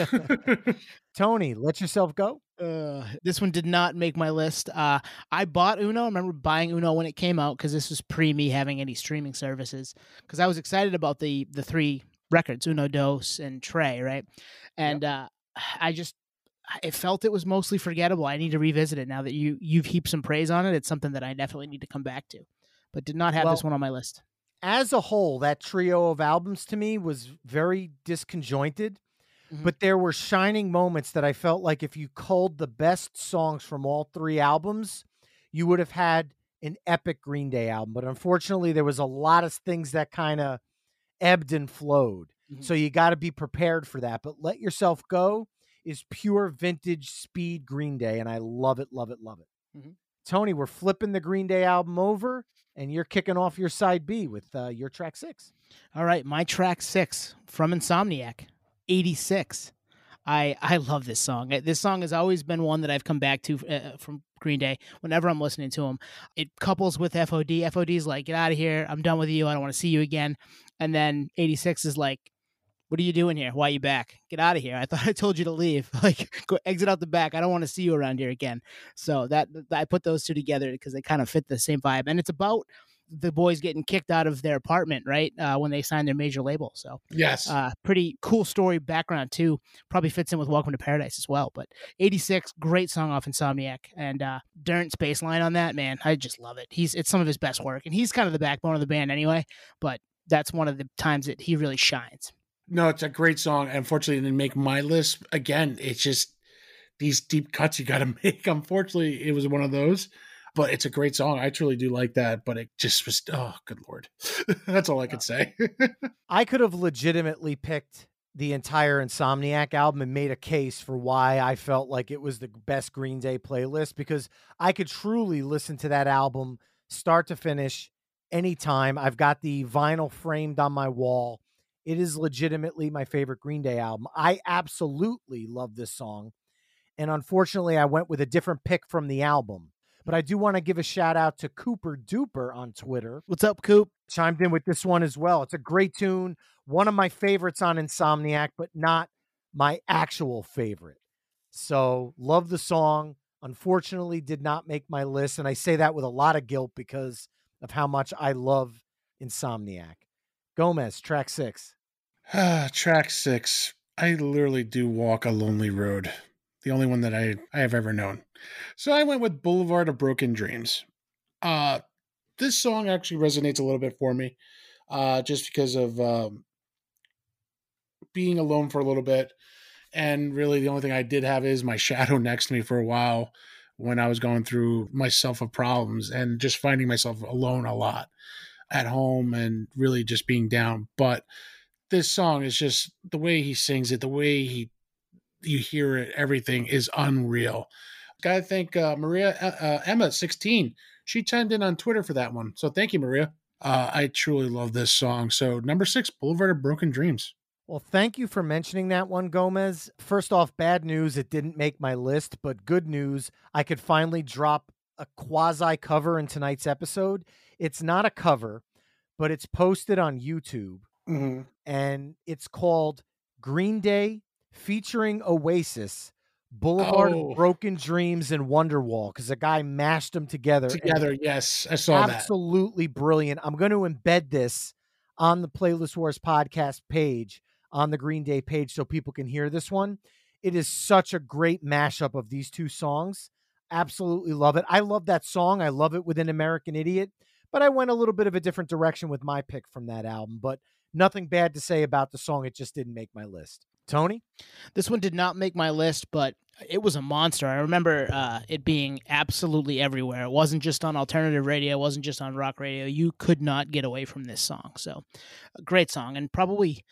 Tony, Let Yourself Go. Uh, this one did not make my list. Uh, I bought Uno. I remember buying Uno when it came out because this was pre me having any streaming services. Because I was excited about the the three records, Uno, Dos, and Trey, right? And yep. uh, I just I felt it was mostly forgettable. I need to revisit it now that you you've heaped some praise on it. It's something that I definitely need to come back to. But did not have well, this one on my list. As a whole, that trio of albums to me was very disconjointed, mm-hmm. but there were shining moments that I felt like if you culled the best songs from all three albums, you would have had an epic Green Day album. But unfortunately, there was a lot of things that kind of ebbed and flowed. Mm-hmm. So you got to be prepared for that. But Let Yourself Go is pure vintage speed Green Day, and I love it, love it, love it. Mm-hmm. Tony, we're flipping the Green Day album over, and you're kicking off your side B with uh, your track six. All right, my track six from Insomniac, eighty-six. I I love this song. This song has always been one that I've come back to uh, from Green Day whenever I'm listening to them. It couples with F O D. F O D is like, get out of here. I'm done with you. I don't want to see you again. And then eighty-six is like, what are you doing here? Why are you back? Get out of here. I thought I told you to leave. Like, go exit out the back. I don't want to see you around here again. So that I put those two together because they kind of fit the same vibe. And it's about the boys getting kicked out of their apartment, right? Uh, when they signed their major label. So yes, uh, pretty cool story background too. Probably fits in with Welcome to Paradise as well. But eighty-six, great song off Insomniac, and uh, Durant's bass line on that, man, I just love it. He's it's some of his best work, and he's kind of the backbone of the band anyway. But that's one of the times that he really shines. No, it's a great song. Unfortunately, it didn't make my list. Again, it's just these deep cuts you got to make. Unfortunately, it was one of those. But it's a great song. I truly do like that. But it just was, oh, good Lord. That's all I could say. I could have legitimately picked the entire Insomniac album and made a case for why I felt like it was the best Green Day playlist, because I could truly listen to that album start to finish anytime. I've got the vinyl framed on my wall. It is legitimately my favorite Green Day album. I absolutely love this song. And unfortunately, I went with a different pick from the album. But I do want to give a shout out to Cooper Duper on Twitter. What's up, Coop? Chimed in with this one as well. It's a great tune. One of my favorites on Insomniac, but not my actual favorite. So love the song. Unfortunately, did not make my list. And I say that with a lot of guilt because of how much I love Insomniac. Gomez, track six. Ah, track six. I literally do walk a lonely road. The only one that I, I have ever known. So I went with Boulevard of Broken Dreams. Uh, this song actually resonates a little bit for me. uh, just because of um, being alone for a little bit. And really, the only thing I did have is my shadow next to me for a while when I was going through myself of problems and just finding myself alone a lot at home and really just being down. But this song is just the way he sings it, the way he you hear it, everything is unreal. Gotta thank uh, Maria uh, Emma sixteen. She chimed in on Twitter for that one, so thank you, Maria. Uh, I truly love this song. So number six, Boulevard of Broken Dreams. Well, thank you for mentioning that one, Gomez. First off, bad news, it didn't make my list, but good news, I could finally drop a quasi cover in tonight's episode. It's not a cover, but it's posted on YouTube, Mm-hmm. and it's called Green Day featuring Oasis, Boulevard Oh. of Broken Dreams and Wonderwall, because a guy mashed them together. and Together, yes, I saw that. absolutely brilliant. I'm going to embed this on the Playlist Wars podcast page, on the Green Day page, so people can hear this one. It is such a great mashup of these two songs. Absolutely love it. I love that song. I love it within American Idiot, but I went a little bit of a different direction with my pick from that album, but nothing bad to say about the song. It just didn't make my list. Tony? This one did not make my list, but it was a monster. I remember uh, it being absolutely everywhere. It wasn't just on alternative radio. It wasn't just on rock radio. You could not get away from this song. So, a great song, and probably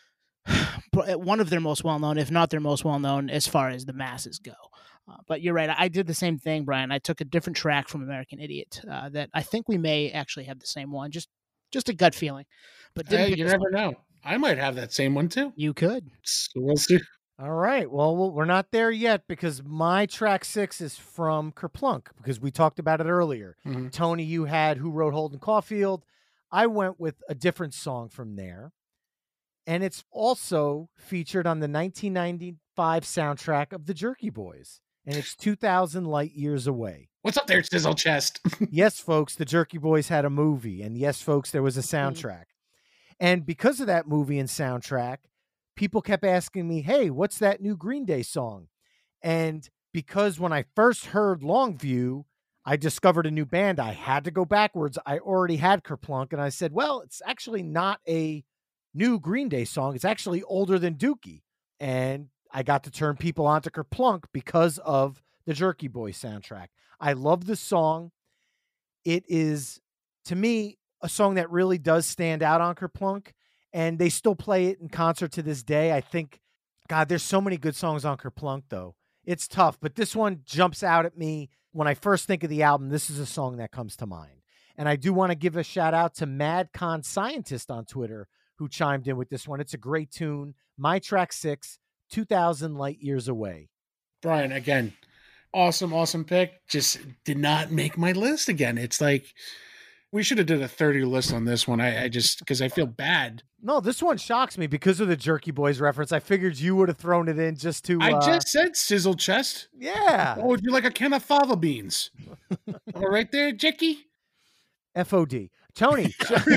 one of their most well-known, if not their most well-known, as far as the masses go. Uh, but you're right. I did the same thing, Brian. I took a different track from American Idiot uh, that I think we may actually have the same one. Just just a gut feeling. But didn't Hey, pick you this never one. know. I might have that same one too. You could. So we'll see. All right. Well, well, we're not there yet because my track six is from Kerplunk because we talked about it earlier. Mhm. Tony, you had Who Wrote Holden Caulfield. I went with a different song from there. And it's also featured on the nineteen ninety-five soundtrack of The Jerky Boys. And it's two thousand Light Years Away. What's up there, Sizzle Chest? Yes, folks, The Jerky Boys had a movie. And yes, folks, there was a soundtrack. And because of that movie and soundtrack, people kept asking me, hey, what's that new Green Day song? And because when I first heard Longview, I discovered a new band, I had to go backwards. I already had Kerplunk. And I said, well, it's actually not a new Green Day song. It's actually older than Dookie. And I got to turn people onto Kerplunk because of the Jerky Boys soundtrack. I love the song. It is, to me, a song that really does stand out on Kerplunk, and they still play it in concert to this day. I think, God, there's so many good songs on Kerplunk, though. It's tough, but this one jumps out at me. When I first think of the album, this is a song that comes to mind. And I do want to give a shout out to MadCon Scientist on Twitter, who chimed in with this one. It's a great tune. My track six, two thousand Light Years Away. Brian, again, awesome, awesome pick. Just did not make my list again. It's like we should have did a thirty list on this one. I, I just because I feel bad. No, this one shocks me because of the Jerky Boys reference. I figured you would have thrown it in just to. I uh, just said Sizzle Chest. yeah. Oh, would you like a can of fava beans? All right there, Jicky. F O D. Tony,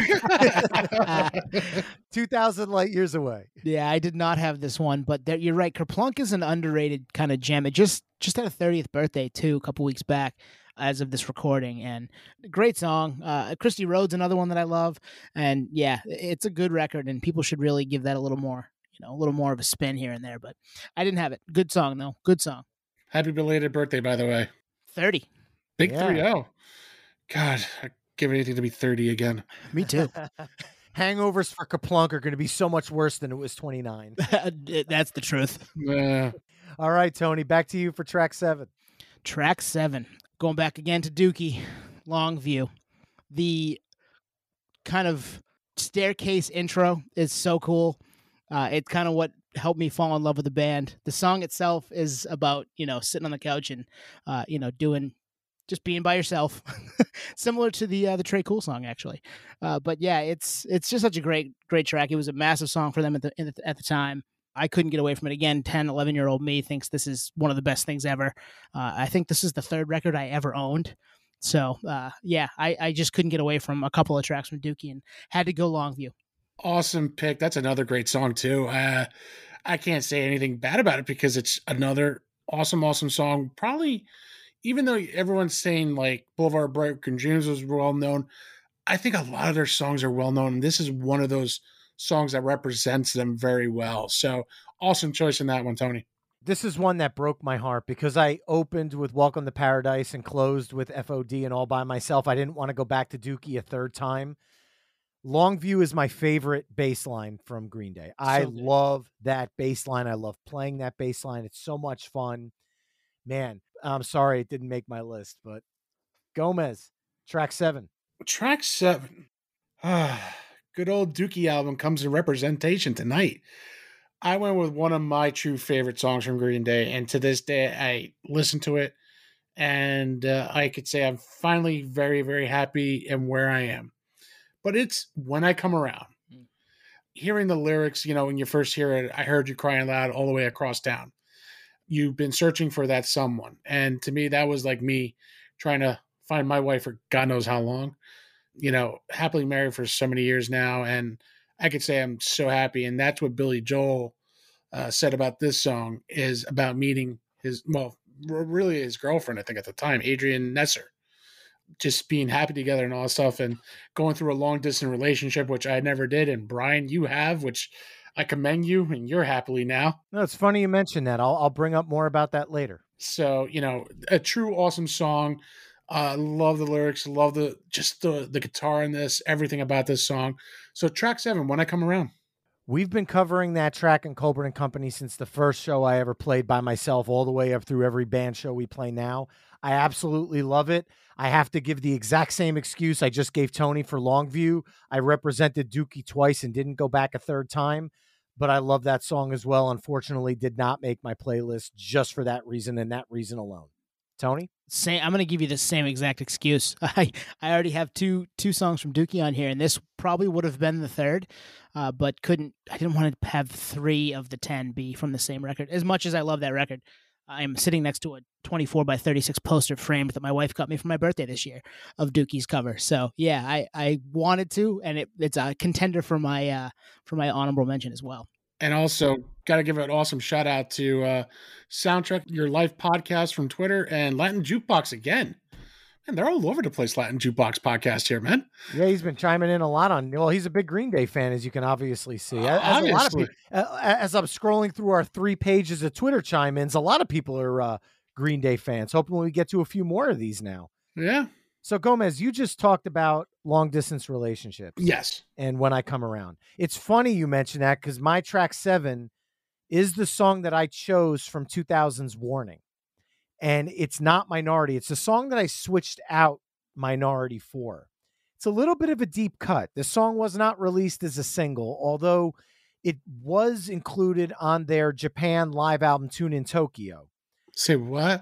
two thousand Light Years Away. Yeah, I did not have this one, but there, you're right. Kerplunk is an underrated kind of gem. It just just had a thirtieth birthday too, a couple weeks back, as of this recording, and great song. Uh, Christy Rhodes, another one that I love, and yeah, it's a good record, and people should really give that a little more, you know, a little more of a spin here and there. But I didn't have it. Good song though. Good song. Happy belated birthday, by the way. thirty. Big Yeah. three zero. God, I'd give anything to be thirty again. Me too. Hangovers for Kerplunk are going to be so much worse than it was twenty-nine. That's the truth. Uh, All right, Tony, back to you for track seven. Track seven. Going back again to Dookie, Longview. The kind of staircase intro is so cool. Uh, it's kind of what helped me fall in love with the band. The song itself is about, you know, sitting on the couch and, uh, you know, doing, just being by yourself. Similar to the uh, the Trey Cool song, actually. Uh, but yeah, it's it's just such a great, great track. It was a massive song for them at the, in the at the time. I couldn't get away from it. Again, ten, eleven-year-old me thinks this is one of the best things ever. Uh, I think this is the third record I ever owned. So, uh, yeah, I, I just couldn't get away from a couple of tracks from Dookie and had to go Longview. awesome pick. That's another great song, too. Uh, I can't say anything bad about it because it's another awesome, awesome song. Probably, even though everyone's saying like Boulevard of Broken Dreams was well known, I think a lot of their songs are well known, and this is one of those songs that represents them very well. So awesome choice in that one, Tony. This is one that broke my heart because I opened with Welcome to Paradise and closed with F O D and All By Myself. I didn't want to go back to Dookie a third time. Longview is my favorite bass line from Green Day. I So good. love that bass line. I love playing that bass line. It's so much fun. Man, I'm sorry it didn't make my list, but Gomez, track seven. Track seven. Ah, good old Dookie album comes in representation tonight. I went with one of my true favorite songs from Green Day, and to this day, I listen to it, and uh, I could say I'm finally very, very happy in where I am. But it's When I Come Around. Mm. Hearing the lyrics, you know, when you first hear it, I heard you crying loud all the way across town. You've been searching for that someone. And to me, that was like me trying to find my wife for God knows how long. You know, happily married for so many years now. And I could say I'm so happy. And that's what Billy Joel uh, said about this song, is about meeting his, well, r- really his girlfriend, I think at the time, Adrian Nesser. Just being happy together and all that stuff, and going through a long distance relationship, which I never did. And Brian, you have, which I commend you, and you're happily now. No, it's funny you mentioned that. I'll, I'll bring up more about that later. So, you know, a true awesome song. Uh, love the lyrics, love the, just the, the guitar in this, everything about this song. So track seven, When I Come Around. We've been covering that track in Colburn and Company since the first show I ever played by myself, all the way up through every band show we play now. I absolutely love it. I have to give the exact same excuse I just gave Tony for Longview. I represented Dookie twice and didn't go back a third time, but I love that song as well. Unfortunately, did not make my playlist just for that reason and that reason alone. Tony? Same, I'm going to give you the same exact excuse. I, I already have two two songs from Dookie on here, and this probably would have been the third, uh, but couldn't. I didn't want to have three of the ten be from the same record. As much as I love that record, I'm sitting next to a twenty-four by thirty-six poster framed that my wife got me for my birthday this year of Dookie's cover. So yeah, I, I wanted to, and it, it's a contender for my uh, for my honorable mention as well. And also, got to give an awesome shout out to uh, Soundtrack Your Life podcast from Twitter and Latin Jukebox again. Man, they're all over the place, Latin Jukebox podcast here, man. Yeah, he's been chiming in a lot on. Well, he's a big Green Day fan, as you can obviously see. Uh, as, obviously. A lot of people, uh, as I'm scrolling through our three pages of Twitter chime-ins, a lot of people are uh, Green Day fans. Hoping we get to a few more of these now. Yeah. So Gomez, you just talked about long distance relationships. Yes. And When I Come Around. It's funny you mentioned that because my track seven is the song that I chose from two thousand's Warning. And it's not Minority. It's a song that I switched out Minority for. It's a little bit of a deep cut. The song was not released as a single, although it was included on their Japan live album Tune in Tokyo. Say what?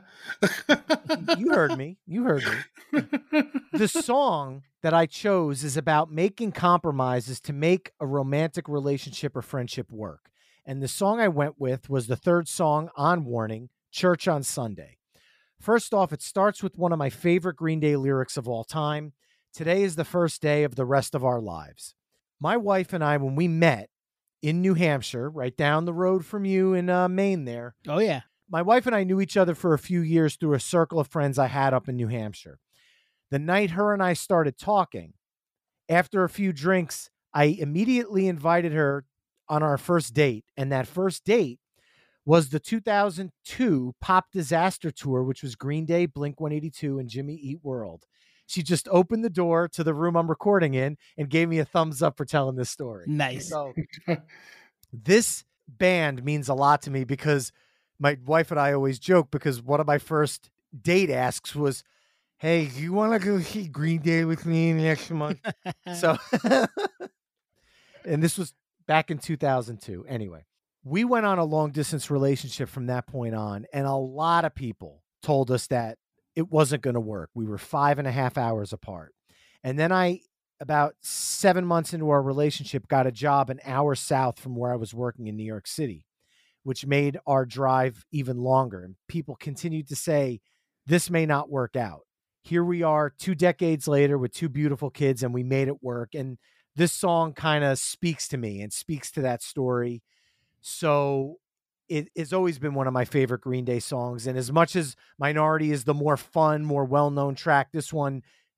You heard me. You heard me. The song that I chose is about making compromises to make a romantic relationship or friendship work. And the song I went with was the third song on Warning, Church on Sunday. First off, it starts with one of my favorite Green Day lyrics of all time. Today is the first day of the rest of our lives. My wife and I, when we met in New Hampshire, right down the road from you in uh, Maine there. Oh, yeah. My wife and I knew each other for a few years through a circle of friends I had up in New Hampshire. The night her and I started talking, after a few drinks, I immediately invited her on our first date. And that first date was the two thousand two Pop Disaster Tour, which was Green Day, Blink one eighty-two, and Jimmy Eat World. She just opened the door to the room I'm recording in and gave me a thumbs up for telling this story. Nice. So this band means a lot to me because my wife and I always joke because one of my first date asks was, hey, you want to go see Green Day with me next month? So, and this was back in two thousand two. Anyway, we went on a long distance relationship from that point on. And a lot of people told us that it wasn't going to work. We were five and a half hours apart. And then I, about seven months into our relationship, got a job an hour south from where I was working in New York City, which made our drive even longer. And people continued to say, this may not work out. Here we are two decades later with two beautiful kids, and we made it work. And this song kind of speaks to me and speaks to that story. So it has always been one of my favorite Green Day songs. And as much as Minority is the more fun, more well-known track, this one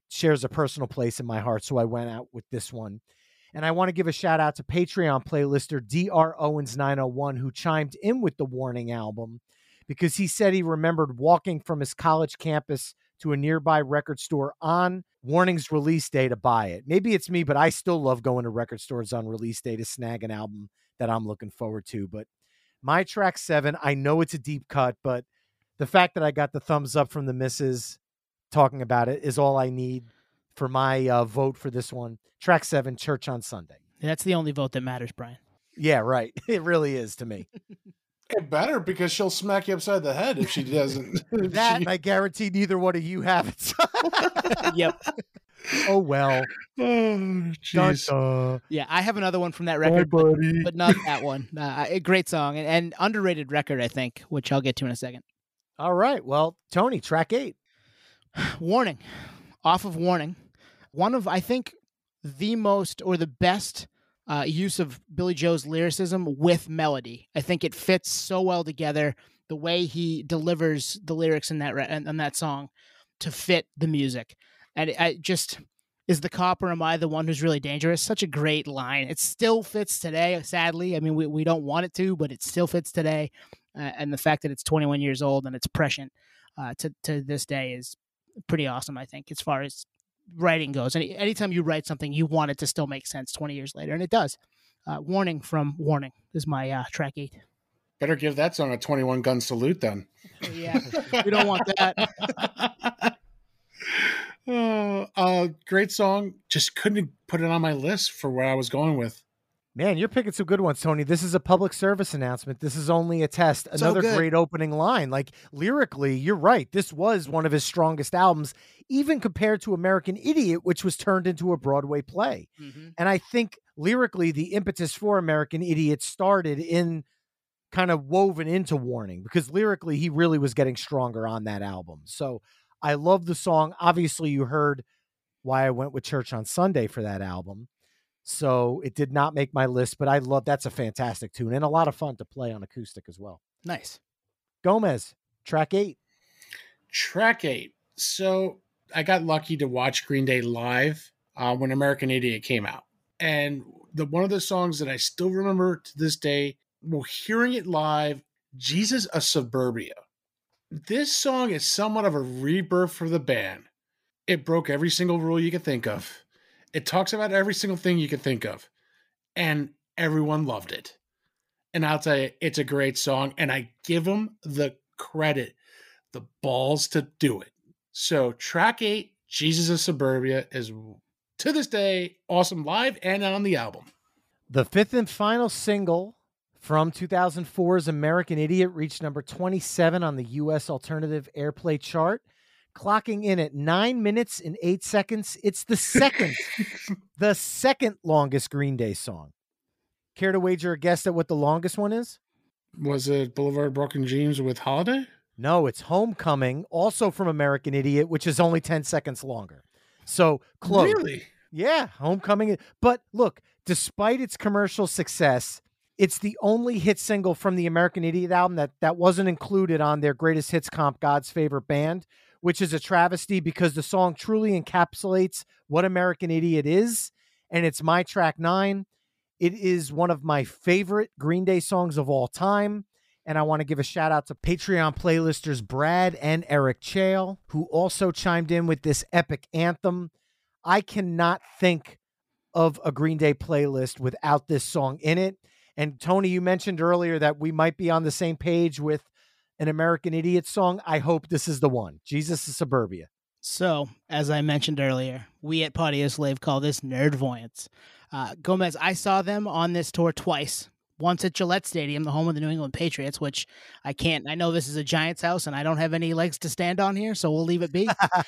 shares a personal place in my heart, so I went out with this one. And I want to give a shout out to Patreon playlister D R Owens nine oh one, who chimed in with the Warning album because he said he remembered walking from his college campus to a nearby record store on Warning's release day to buy it. Maybe it's me, but I still love going to record stores on release day to snag an album that I'm looking forward to. But my track seven, I know it's a deep cut, but the fact that I got the thumbs up from the missus talking about it is all I need for my uh, vote for this one. Track seven, Church on Sunday. That's the only vote that matters, Brian. Yeah, right. It really is to me. It better, because she'll smack you upside the head if she doesn't. If That, she... and I guarantee neither one of you have it. Yep. Oh, well. Oh, jeez. Dun-dun. Yeah, I have another one from that record, Oh, but, buddy. but not that one. Uh, a great song and, and underrated record, I think, which I'll get to in a second. All right. Well, Tony, track eight. Warning. Off of Warning. One of, I think, the most or the best uh, use of Billy Joe's lyricism with melody. I think it fits so well together, the way he delivers the lyrics in that re- in, in that song to fit the music. And it, I just, is the cop or am I the one who's really dangerous? Such a great line. It still fits today, sadly. I mean, we, we don't want it to, but it still fits today. Uh, and the fact that it's twenty-one years old and it's prescient uh, to, to this day is pretty awesome, I think, as far as writing goes. Any anytime you write something, you want it to still make sense twenty years later, and it does. Uh, Warning from Warning is my uh, track eight. Better give that song a twenty-one gun salute then. Yeah, we don't want that. Oh, uh, great song. Just couldn't put it on my list for where I was going with. Man, you're picking some good ones, Tony. This is a public service announcement. This is only a test. So Another good. great opening line. Like, lyrically, you're right. This was one of his strongest albums, even compared to American Idiot, which was turned into a Broadway play. Mm-hmm. And I think lyrically, the impetus for American Idiot started in kind of woven into Warning, because lyrically, he really was getting stronger on that album. So I love the song. Obviously, you heard why I went with Church on Sunday for that album. So it did not make my list, but I love, that's a fantastic tune and a lot of fun to play on acoustic as well. Nice. Gomez, track eight. Track eight. So I got lucky to watch Green Day live uh, when American Idiot came out. And the one of the songs that I still remember to this day, well, hearing it live, Jesus of Suburbia. This song is somewhat of a rebirth for the band. It broke every single rule you could think of. It talks about every single thing you could think of. And everyone loved it. And I'll tell you, it's a great song. And I give them the credit, the balls to do it. So track eight, Jesus of Suburbia, is to this day awesome live and on the album. The fifth and final single from two thousand four's American Idiot reached number twenty-seven on the U S Alternative Airplay chart, clocking in at nine minutes and eight seconds. It's the second, the second longest Green Day song. Care to wager a guess at what the longest one is? Was it Boulevard of Broken Dreams with Holiday? No, it's Homecoming, also from American Idiot, which is only ten seconds longer. So close. Really? Yeah, Homecoming. But look, despite its commercial success, it's the only hit single from the American Idiot album that, that wasn't included on their Greatest Hits comp, God's Favorite Band, which is a travesty because the song truly encapsulates what American Idiot is, and it's my track nine. It is one of my favorite Green Day songs of all time, and I want to give a shout out to Patreon playlisters Brad and Eric Chale, who also chimed in with this epic anthem. I cannot think of a Green Day playlist without this song in it. And Tony, you mentioned earlier that we might be on the same page with an American Idiot song. I hope this is the one. Jesus of Suburbia. So, as I mentioned earlier, we at Patio Slave call this nerdvoyance. Uh, Gomez, I saw them on this tour twice. Once at Gillette Stadium, the home of the New England Patriots, which I can't, I know this is a Giants house and I don't have any legs to stand on here, so we'll leave it be.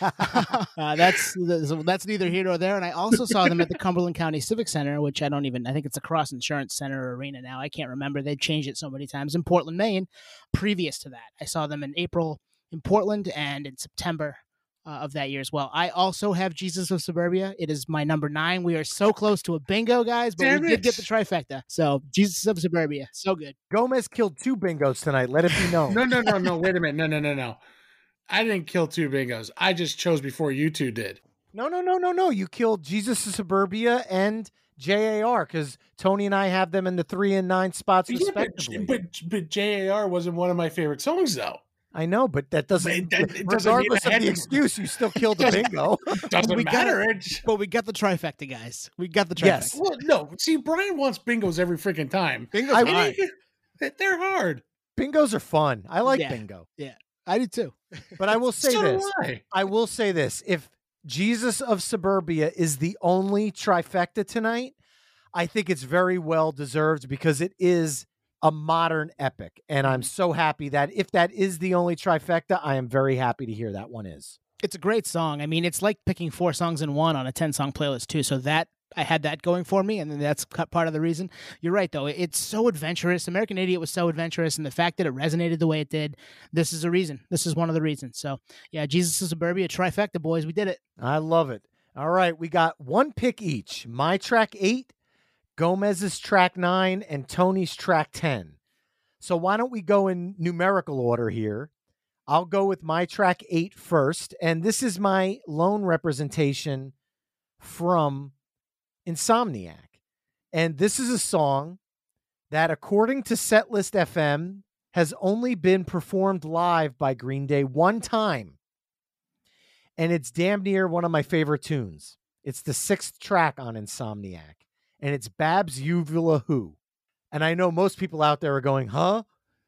uh, that's that's neither here nor there. And I also saw them at the Cumberland County Civic Center, which I don't even, I think it's a Cross Insurance Center Arena now. I can't remember. They've changed it so many times in Portland, Maine. Previous to that, I saw them in April in Portland and in September Uh, of that year as well. I also have Jesus of Suburbia. It is my number nine. We are so close to a bingo, guys, but Damn we did it. get the trifecta. So Jesus of Suburbia, so good. Gomez killed two bingos tonight. Let it be known. No, no, no, no. Wait a minute. No, no, no, no. I didn't kill two bingos. I just chose before you two did. No, no, no, no, no. You killed Jesus of Suburbia and J A R because Tony and I have them in the three and nine spots Yeah, respectively. but, but but J A R wasn't one of my favorite songs though. I know, but that doesn't. But it- it doesn't mean regardless I of had the to- excuse, you still killed the bingo. Doesn't We got matter. it. It's- But we got the trifecta, guys. We got the trifecta. Yes. Well, no, see, Brian wants bingos every freaking time. Bingo's I- hard. They're hard. Bingos are fun. I like Yeah. bingo, I do too. but I will say so this. do I. I will say this: if Jesus of Suburbia is the only trifecta tonight, I think it's very well deserved because it is a modern epic. And I'm so happy that if that is the only trifecta, I am very happy to hear that one is. It's a great song. I mean, it's like picking four songs in one on a ten song playlist too. So that I had that going for me, and then that's cut- part of the reason. You're right, though. It's so adventurous. American Idiot was so adventurous, and the fact that it resonated the way it did, this is a reason. This is one of the reasons. So, yeah, Jesus of Suburbia, trifecta, boys. We did it. I love it. All right, we got one pick each. My track eight, Gomez's track nine, and Tony's track ten. So why don't we go in numerical order here? I'll go with my track eight first, and this is my lone representation from Insomniac. And this is a song that, according to Setlist F M, has only been performed live by Green Day one time. And it's damn near one of my favorite tunes. It's the sixth track on Insomniac, and it's Babs Uvula Who. And I know most people out there are going, huh?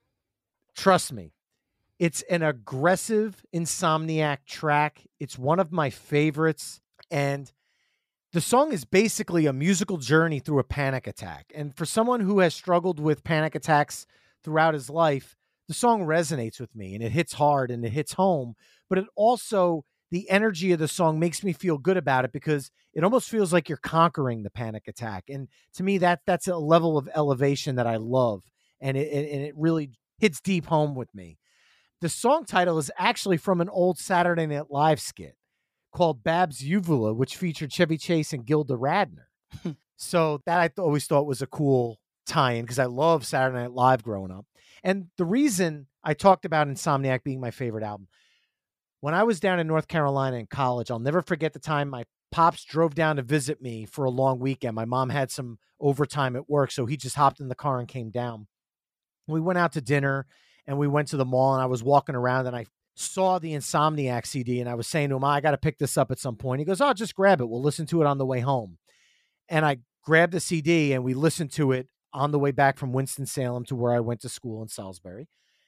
Trust me. It's an aggressive Insomniac track. It's one of my favorites. And the song is basically a musical journey through a panic attack. And for someone who has struggled with panic attacks throughout his life, the song resonates with me and it hits hard and it hits home. But it also, the energy of the song makes me feel good about it because it almost feels like you're conquering the panic attack. And to me, that that's a level of elevation that I love. And it, and it really hits deep home with me. The song title is actually from an old Saturday Night Live skit called Babs Uvula, which featured Chevy Chase and Gilda Radner. So that I th- always thought was a cool tie-in because I love Saturday Night Live growing up. And the reason I talked about Insomniac being my favorite album, when I was down in North Carolina in college, I'll never forget the time my pops drove down to visit me for a long weekend. My mom had some overtime at work, so he just hopped in the car and came down. We went out to dinner and we went to the mall, and I was walking around and I saw the Insomniac C D and I was saying to him, I got to pick this up at some point. He goes, oh, just grab it. We'll listen to it on the way home. And I grabbed the C D and we listened to it on the way back from Winston-Salem to where I went to school in Salisbury.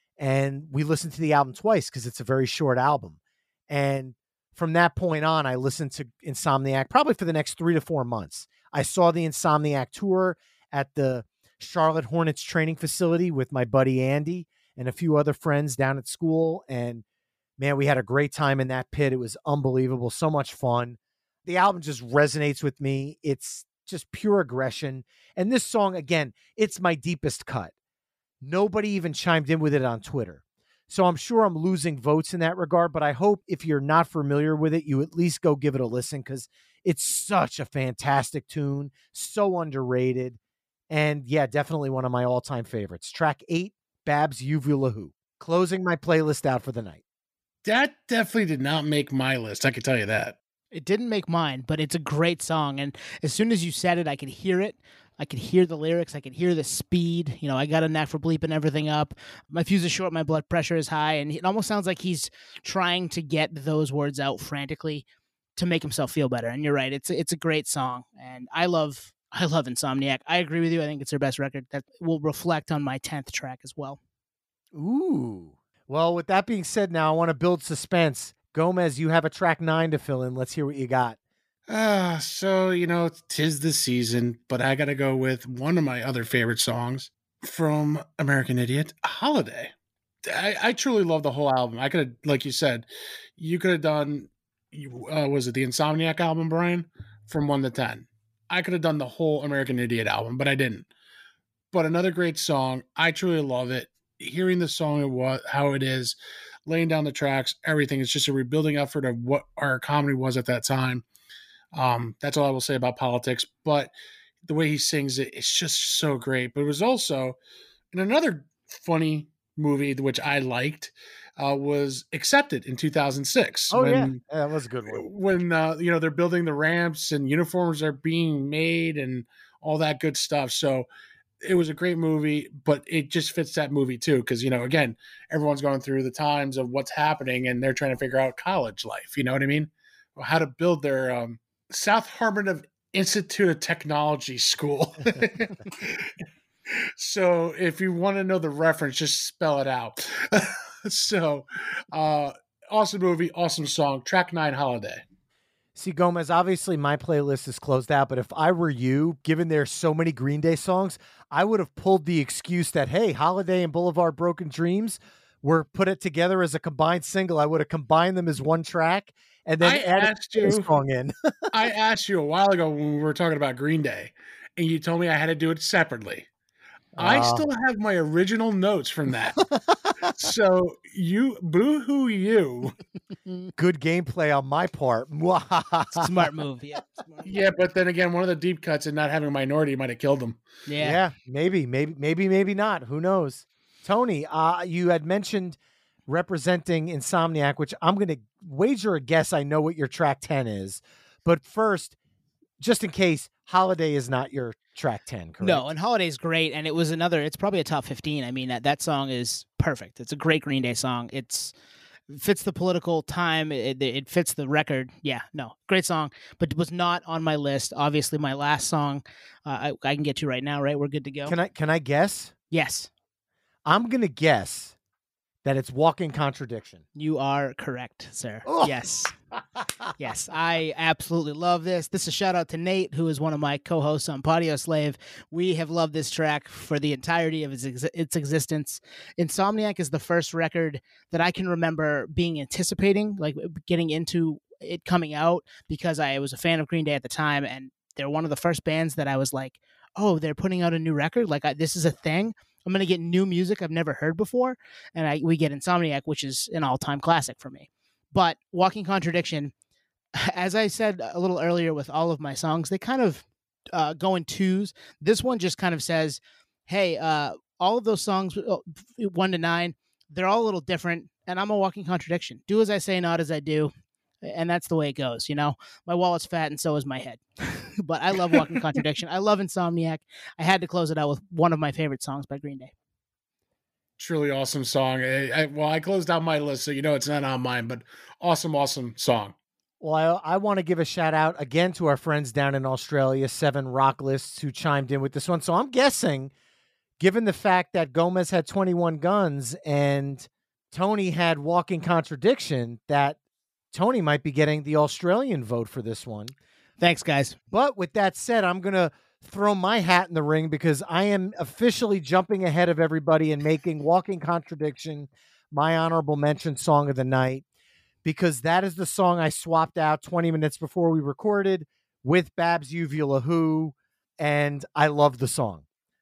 And we listened to the album twice because it's a very short album. And from that point on, I listened to Insomniac probably for the next three to four months. I saw the Insomniac tour at the Charlotte Hornets training facility with my buddy Andy and a few other friends down at school. And man, we had a great time in that pit. It was unbelievable. So much fun. The album just resonates with me. It's just pure aggression. And this song, again, it's my deepest cut. Nobody even chimed in with it on Twitter. So I'm sure I'm losing votes in that regard, but I hope if you're not familiar with it, you at least go give it a listen because it's such a fantastic tune, so underrated. And yeah, definitely one of my all-time favorites. Track eight, Babs Uvula Who. Closing my playlist out for the night. That definitely did not make my list. I can tell you that. It didn't make mine, but it's a great song. And as soon as you said it, I could hear it. I could hear the lyrics. I could hear the speed. You know, I got a knack for bleeping everything up. My fuse is short. My blood pressure is high. And it almost sounds like he's trying to get those words out frantically to make himself feel better. And you're right. It's a, it's a great song. And I love, I love Insomniac. I agree with you. I think it's their best record. That will reflect on my tenth track as well. Ooh. Well, with that being said, now I want to build suspense. Gomez, you have a track nine to fill in. Let's hear what you got. Ah, uh, so, you know, 'tis the season, but I got to go with one of my other favorite songs from American Idiot, Holiday. I, I truly love the whole album. I could have, like you said, you could have done, uh, was it the Insomniac album, Brian? From one to ten. I could have done the whole American Idiot album, but I didn't. But another great song. I truly love it. Hearing the song and what how it is, laying down the tracks, everything. It's just a rebuilding effort of what our comedy was at that time. Um, that's all I will say about Politics. But the way he sings it, it's just so great. But it was also in another funny movie which I liked. uh, was accepted in two thousand six. Oh when, yeah. yeah, that was a good one. When uh, you know they're building the ramps and uniforms are being made and all that good stuff. So it was a great movie, but it just fits that movie too. Cause you know, again, everyone's going through the times of what's happening and they're trying to figure out college life. You know what I mean? How to build their um, South Harmon Institute of Technology school. So if you want to know the reference, just spell it out. So uh, awesome movie, awesome song, track nine, Holiday. See, Gomez, obviously my playlist is closed out, but if I were you, given there's so many Green Day songs, I would have pulled the excuse that, hey, Holiday and Boulevard Broken Dreams were put it together as a combined single. I would have combined them as one track and then I added you, a song in. I asked you a while ago when we were talking about Green Day, and you told me I had to do it separately. Uh, I still have my original notes from that. So you, boo-hoo you. Good gameplay on my part. Smart move. Yeah. Smart yeah, but then again, one of the deep cuts and not having a minority might have killed him. Yeah. Yeah, maybe, maybe, maybe, maybe not. Who knows? Tony, uh, you had mentioned representing Insomniac, which I'm going to wager a guess I know what your track ten is. But first, just in case, Holiday is not your track ten, correct? No, and Holiday's great, and it was another, it's probably a top fifteen. I mean, that, that song is perfect. It's a great Green Day song. It's fits the political time. It, it fits the record. Yeah, no, great song, but was not on my list. Obviously, my last song uh, I, I can get to right now, right? We're good to go. Can I, can I guess? Yes. I'm going to guess that it's Walking Contradiction. You are correct, sir. Oh. Yes. Yes, I absolutely love this. This is a shout out to Nate, who is one of my co-hosts on Patio Slave. We have loved this track for the entirety of its, ex- its existence. Insomniac is the first record that I can remember being anticipating, like getting into it coming out, because I was a fan of Green Day at the time, and they're one of the first bands that I was like, oh, they're putting out a new record? Like, I, this is a thing? I'm going to get new music I've never heard before, and I we get Insomniac, which is an all-time classic for me. But Walking Contradiction, as I said a little earlier with all of my songs, they kind of uh, go in twos. This one just kind of says, hey, uh, all of those songs, one to nine, they're all a little different, and I'm a walking contradiction. Do as I say, not as I do, and that's the way it goes, you know? My wallet's fat, and so is my head. But I love Walking Contradiction. I love Insomniac. I had to close it out with one of my favorite songs by Green Day. Truly awesome song. I, I, well, I closed out my list, so you know it's not on mine, but awesome, awesome song. Well, I, I want to give a shout out again to our friends down in Australia, Seven Rock Lists, who chimed in with this one. So I'm guessing, given the fact that Gomez had twenty-one Guns and Tony had Walking Contradiction, that Tony might be getting the Australian vote for this one. Thanks, guys. But with that said, I'm going to throw my hat in the ring because I am officially jumping ahead of everybody and making Walking Contradiction my honorable mention song of the night, because that is the song I swapped out twenty minutes before we recorded with Babs Uvula Who, and I love the song.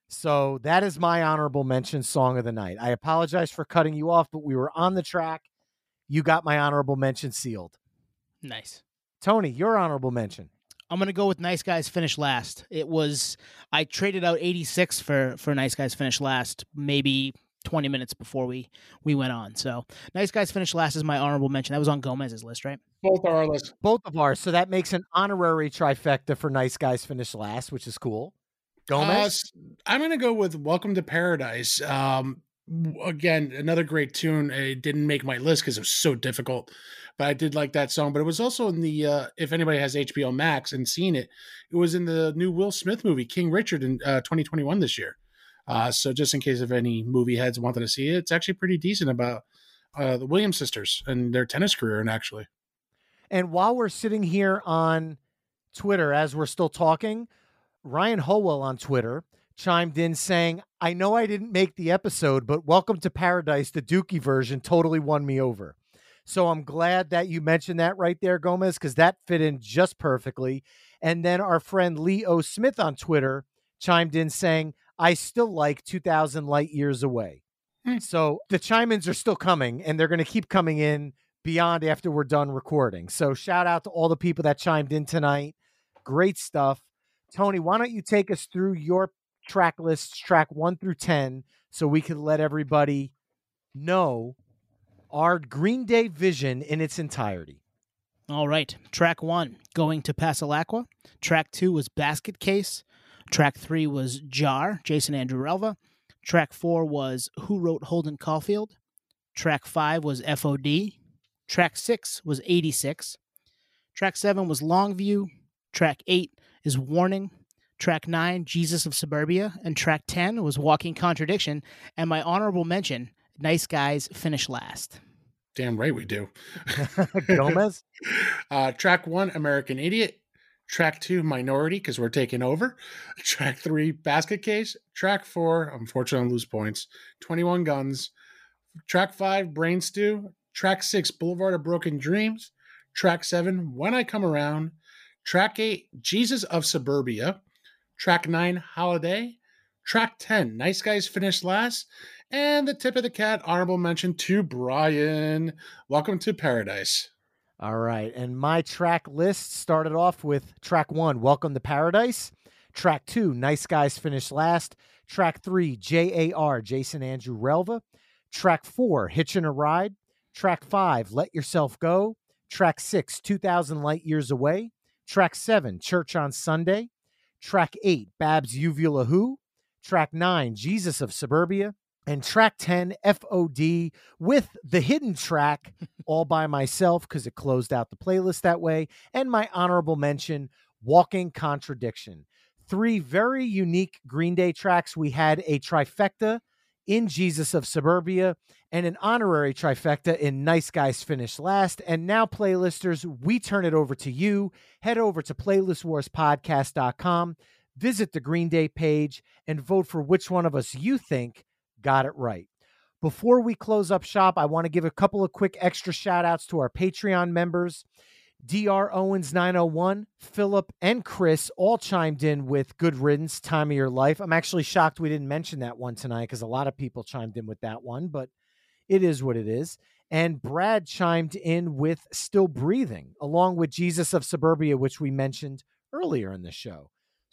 So that is my honorable mention song of the night. I apologize for cutting you off, but we were on the track. You got my honorable mention sealed. Nice. Tony, your honorable mention. I'm going to go with Nice Guys Finish Last. It was, I traded out eighty-six for, for Nice Guys Finish Last, maybe twenty minutes before we, we went on. So Nice Guys Finish Last is my honorable mention. That was on Gomez's list, right? Both are our list. Both of ours. So that makes an honorary trifecta for Nice Guys Finish Last, which is cool. Gomez? Uh, I'm going to go with Welcome to Paradise. Um, again, another great tune. It didn't make my list because it was so difficult, but I did like that song. But it was also in the, uh, if anybody has H B O Max and seen it, it was in the new Will Smith movie, King Richard, in uh, twenty twenty-one this year. Uh, so just in case of any movie heads wanted to see it, it's actually pretty decent about uh, the Williams sisters and their tennis career. And actually, and while we're sitting here on Twitter, as we're still talking, Ryan Howell on Twitter chimed in saying, I know I didn't make the episode, but Welcome to Paradise, the Dookie version, totally won me over. So I'm glad that you mentioned that right there, Gomez, because that fit in just perfectly. And then our friend Lee O. Smith on Twitter chimed in saying, I still like two thousand Light Years Away. Hmm. So the chime-ins are still coming, and they're going to keep coming in beyond after we're done recording. So shout out to all the people that chimed in tonight. Great stuff. Tony, why don't you take us through your track lists, track one through ten, so we can let everybody know our Green Day vision in its entirety. All right. Track one, Going to Pasalacqua. Track two was Basket Case. Track three was Jar, Jason Andrew Relva. Track four was Who Wrote Holden Caulfield. Track five was F O D. Track six was eighty-six. Track seven was Longview. Track eight is Warning. Track nine, Jesus of Suburbia. And track ten was Walking Contradiction. And my honorable mention, Nice Guys Finish Last. Damn right we do. Gomez? Uh, track one, American Idiot. Track two, Minority, because we're taking over. Track three, Basket Case. Track four, unfortunately, I lose points, twenty-one Guns. Track five, Brain Stew. Track six, Boulevard of Broken Dreams. Track seven, When I Come Around. Track eight, Jesus of Suburbia. Track nine, Holiday. Track ten, Nice Guys Finish Last. And the tip of the cat, honorable mention to Brian. Welcome to Paradise. All right. And my track list started off with track one, Welcome to Paradise. Track two, Nice Guys Finish Last. Track three, J A R, Jason Andrew Relva. Track four, Hitchin' a Ride. Track five, Let Yourself Go. Track six, two thousand Light Years Away. Track seven, Church on Sunday. Track eight, Babs Uvula Who. Track nine, Jesus of Suburbia. And track ten, F O D, with the hidden track, All By Myself, because it closed out the playlist that way. And my honorable mention, Walking Contradiction. Three very unique Green Day tracks. We had a trifecta in Jesus of Suburbia and an honorary trifecta in Nice Guys Finish Last. And now, playlisters, we turn it over to you. Head over to playlist wars podcast dot com, visit the Green Day page, and vote for which one of us you think got it right. Before we close up shop, I want to give a couple of quick extra shout outs to our Patreon members. D R Owens nine oh one, Philip, and Chris all chimed in with Good Riddance, Time of Your Life. I'm actually shocked we didn't mention that one tonight because a lot of people chimed in with that one, but it is what it is. And Brad chimed in with Still Breathing, along with Jesus of Suburbia, which we mentioned earlier in the show.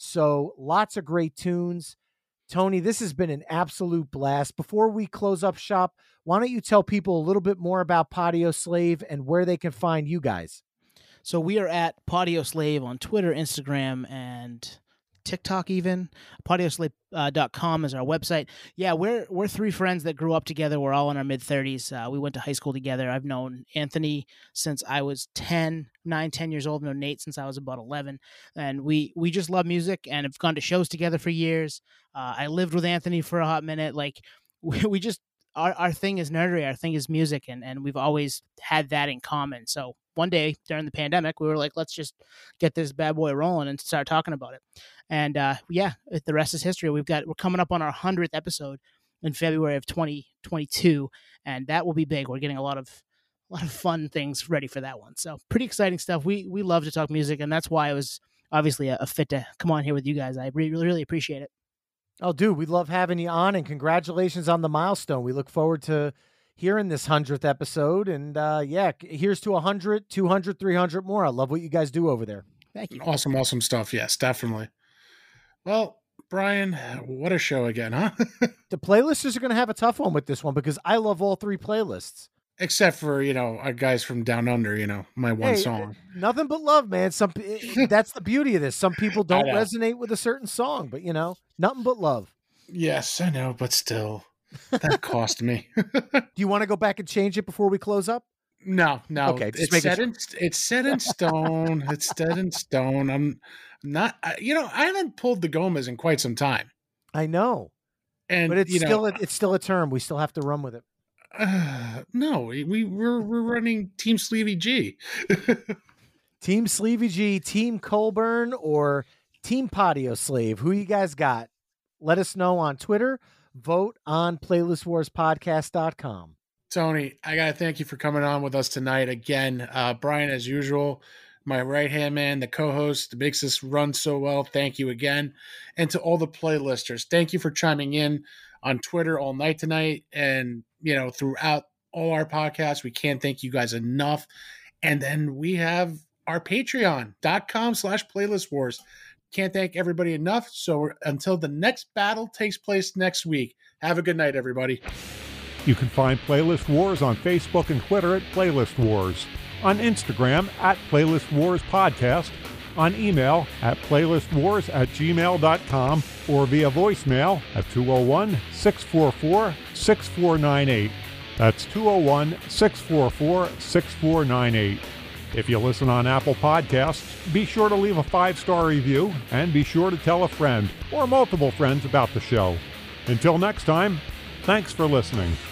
So lots of great tunes. Tony, this has been an absolute blast. Before we close up shop, why don't you tell people a little bit more about Patio Slave and where they can find you guys? So we are at Patio Slave on Twitter, Instagram, and TikTok even. patio slave dot com is our website. Yeah, we're we're three friends that grew up together. We're all in our mid-thirties. Uh, we went to high school together. I've known Anthony since I was ten, nine, ten years old. I've known Nate since I was about eleven. And we we just love music and have gone to shows together for years. Uh, I lived with Anthony for a hot minute. Like, we, we just, our, our thing is nerdery. Our thing is music. And, and we've always had that in common. So one day during the pandemic, we were like, let's just get this bad boy rolling and start talking about it. And uh, yeah, the rest is history. We've got, we're coming up on our hundredth episode in February of twenty twenty-two, and that will be big. We're getting a lot of, a lot of fun things ready for that one. So pretty exciting stuff. We, we love to talk music, and that's why it was obviously a, a fit to come on here with you guys. I really, really appreciate it. Oh, dude, we love having you on, and congratulations on the milestone. We look forward to hearing this hundredth episode. And uh, yeah, here's to one hundred, two hundred, three hundred more. I love what you guys do over there. Thank you. Awesome, awesome stuff. Yes, definitely. Well, Brian, what a show again, huh? The playlisters are going to have a tough one with this one because I love all three playlists. Except for, you know, our guys from Down Under, you know, my one hey, song. Nothing but love, man. Some That's the beauty of this. Some people don't resonate with a certain song, but, you know, nothing but love. Yes, I know, but still, that cost me. Do you want to go back and change it before we close up? No, no. Okay, it's set in, it's set in stone. It's set in stone. I'm not, you know, I haven't pulled the Gomez in quite some time. I know. And but it's you know, still a, it's still a term. We still have to run with it. Uh, no, we we're we're running Team Sleevey G. Team Sleevey G, Team Colburn, or Team Patio Slave. Who you guys got? Let us know on Twitter. Vote on playlist wars podcast dot com. Tony, I gotta thank you for coming on with us tonight again. Uh, Brian, as usual, my right hand man, the co-host, that makes this run so well. Thank you again, and to all the playlisters, thank you for chiming in on Twitter all night tonight, and you know, throughout all our podcasts. We can't thank you guys enough. And then we have our patreon dot com slash playlist wars. Can't thank everybody enough. So until the next battle takes place next week, have a good night, everybody. You can find Playlist Wars on Facebook and Twitter at Playlist Wars, on Instagram at Playlist Wars Podcast, on email at playlistwars at gmail dot com, or via voicemail at two oh one, six four four, six four nine eight. That's two oh one, six four four, six four nine eight. If you listen on Apple Podcasts, be sure to leave a five-star review and be sure to tell a friend or multiple friends about the show. Until next time, thanks for listening.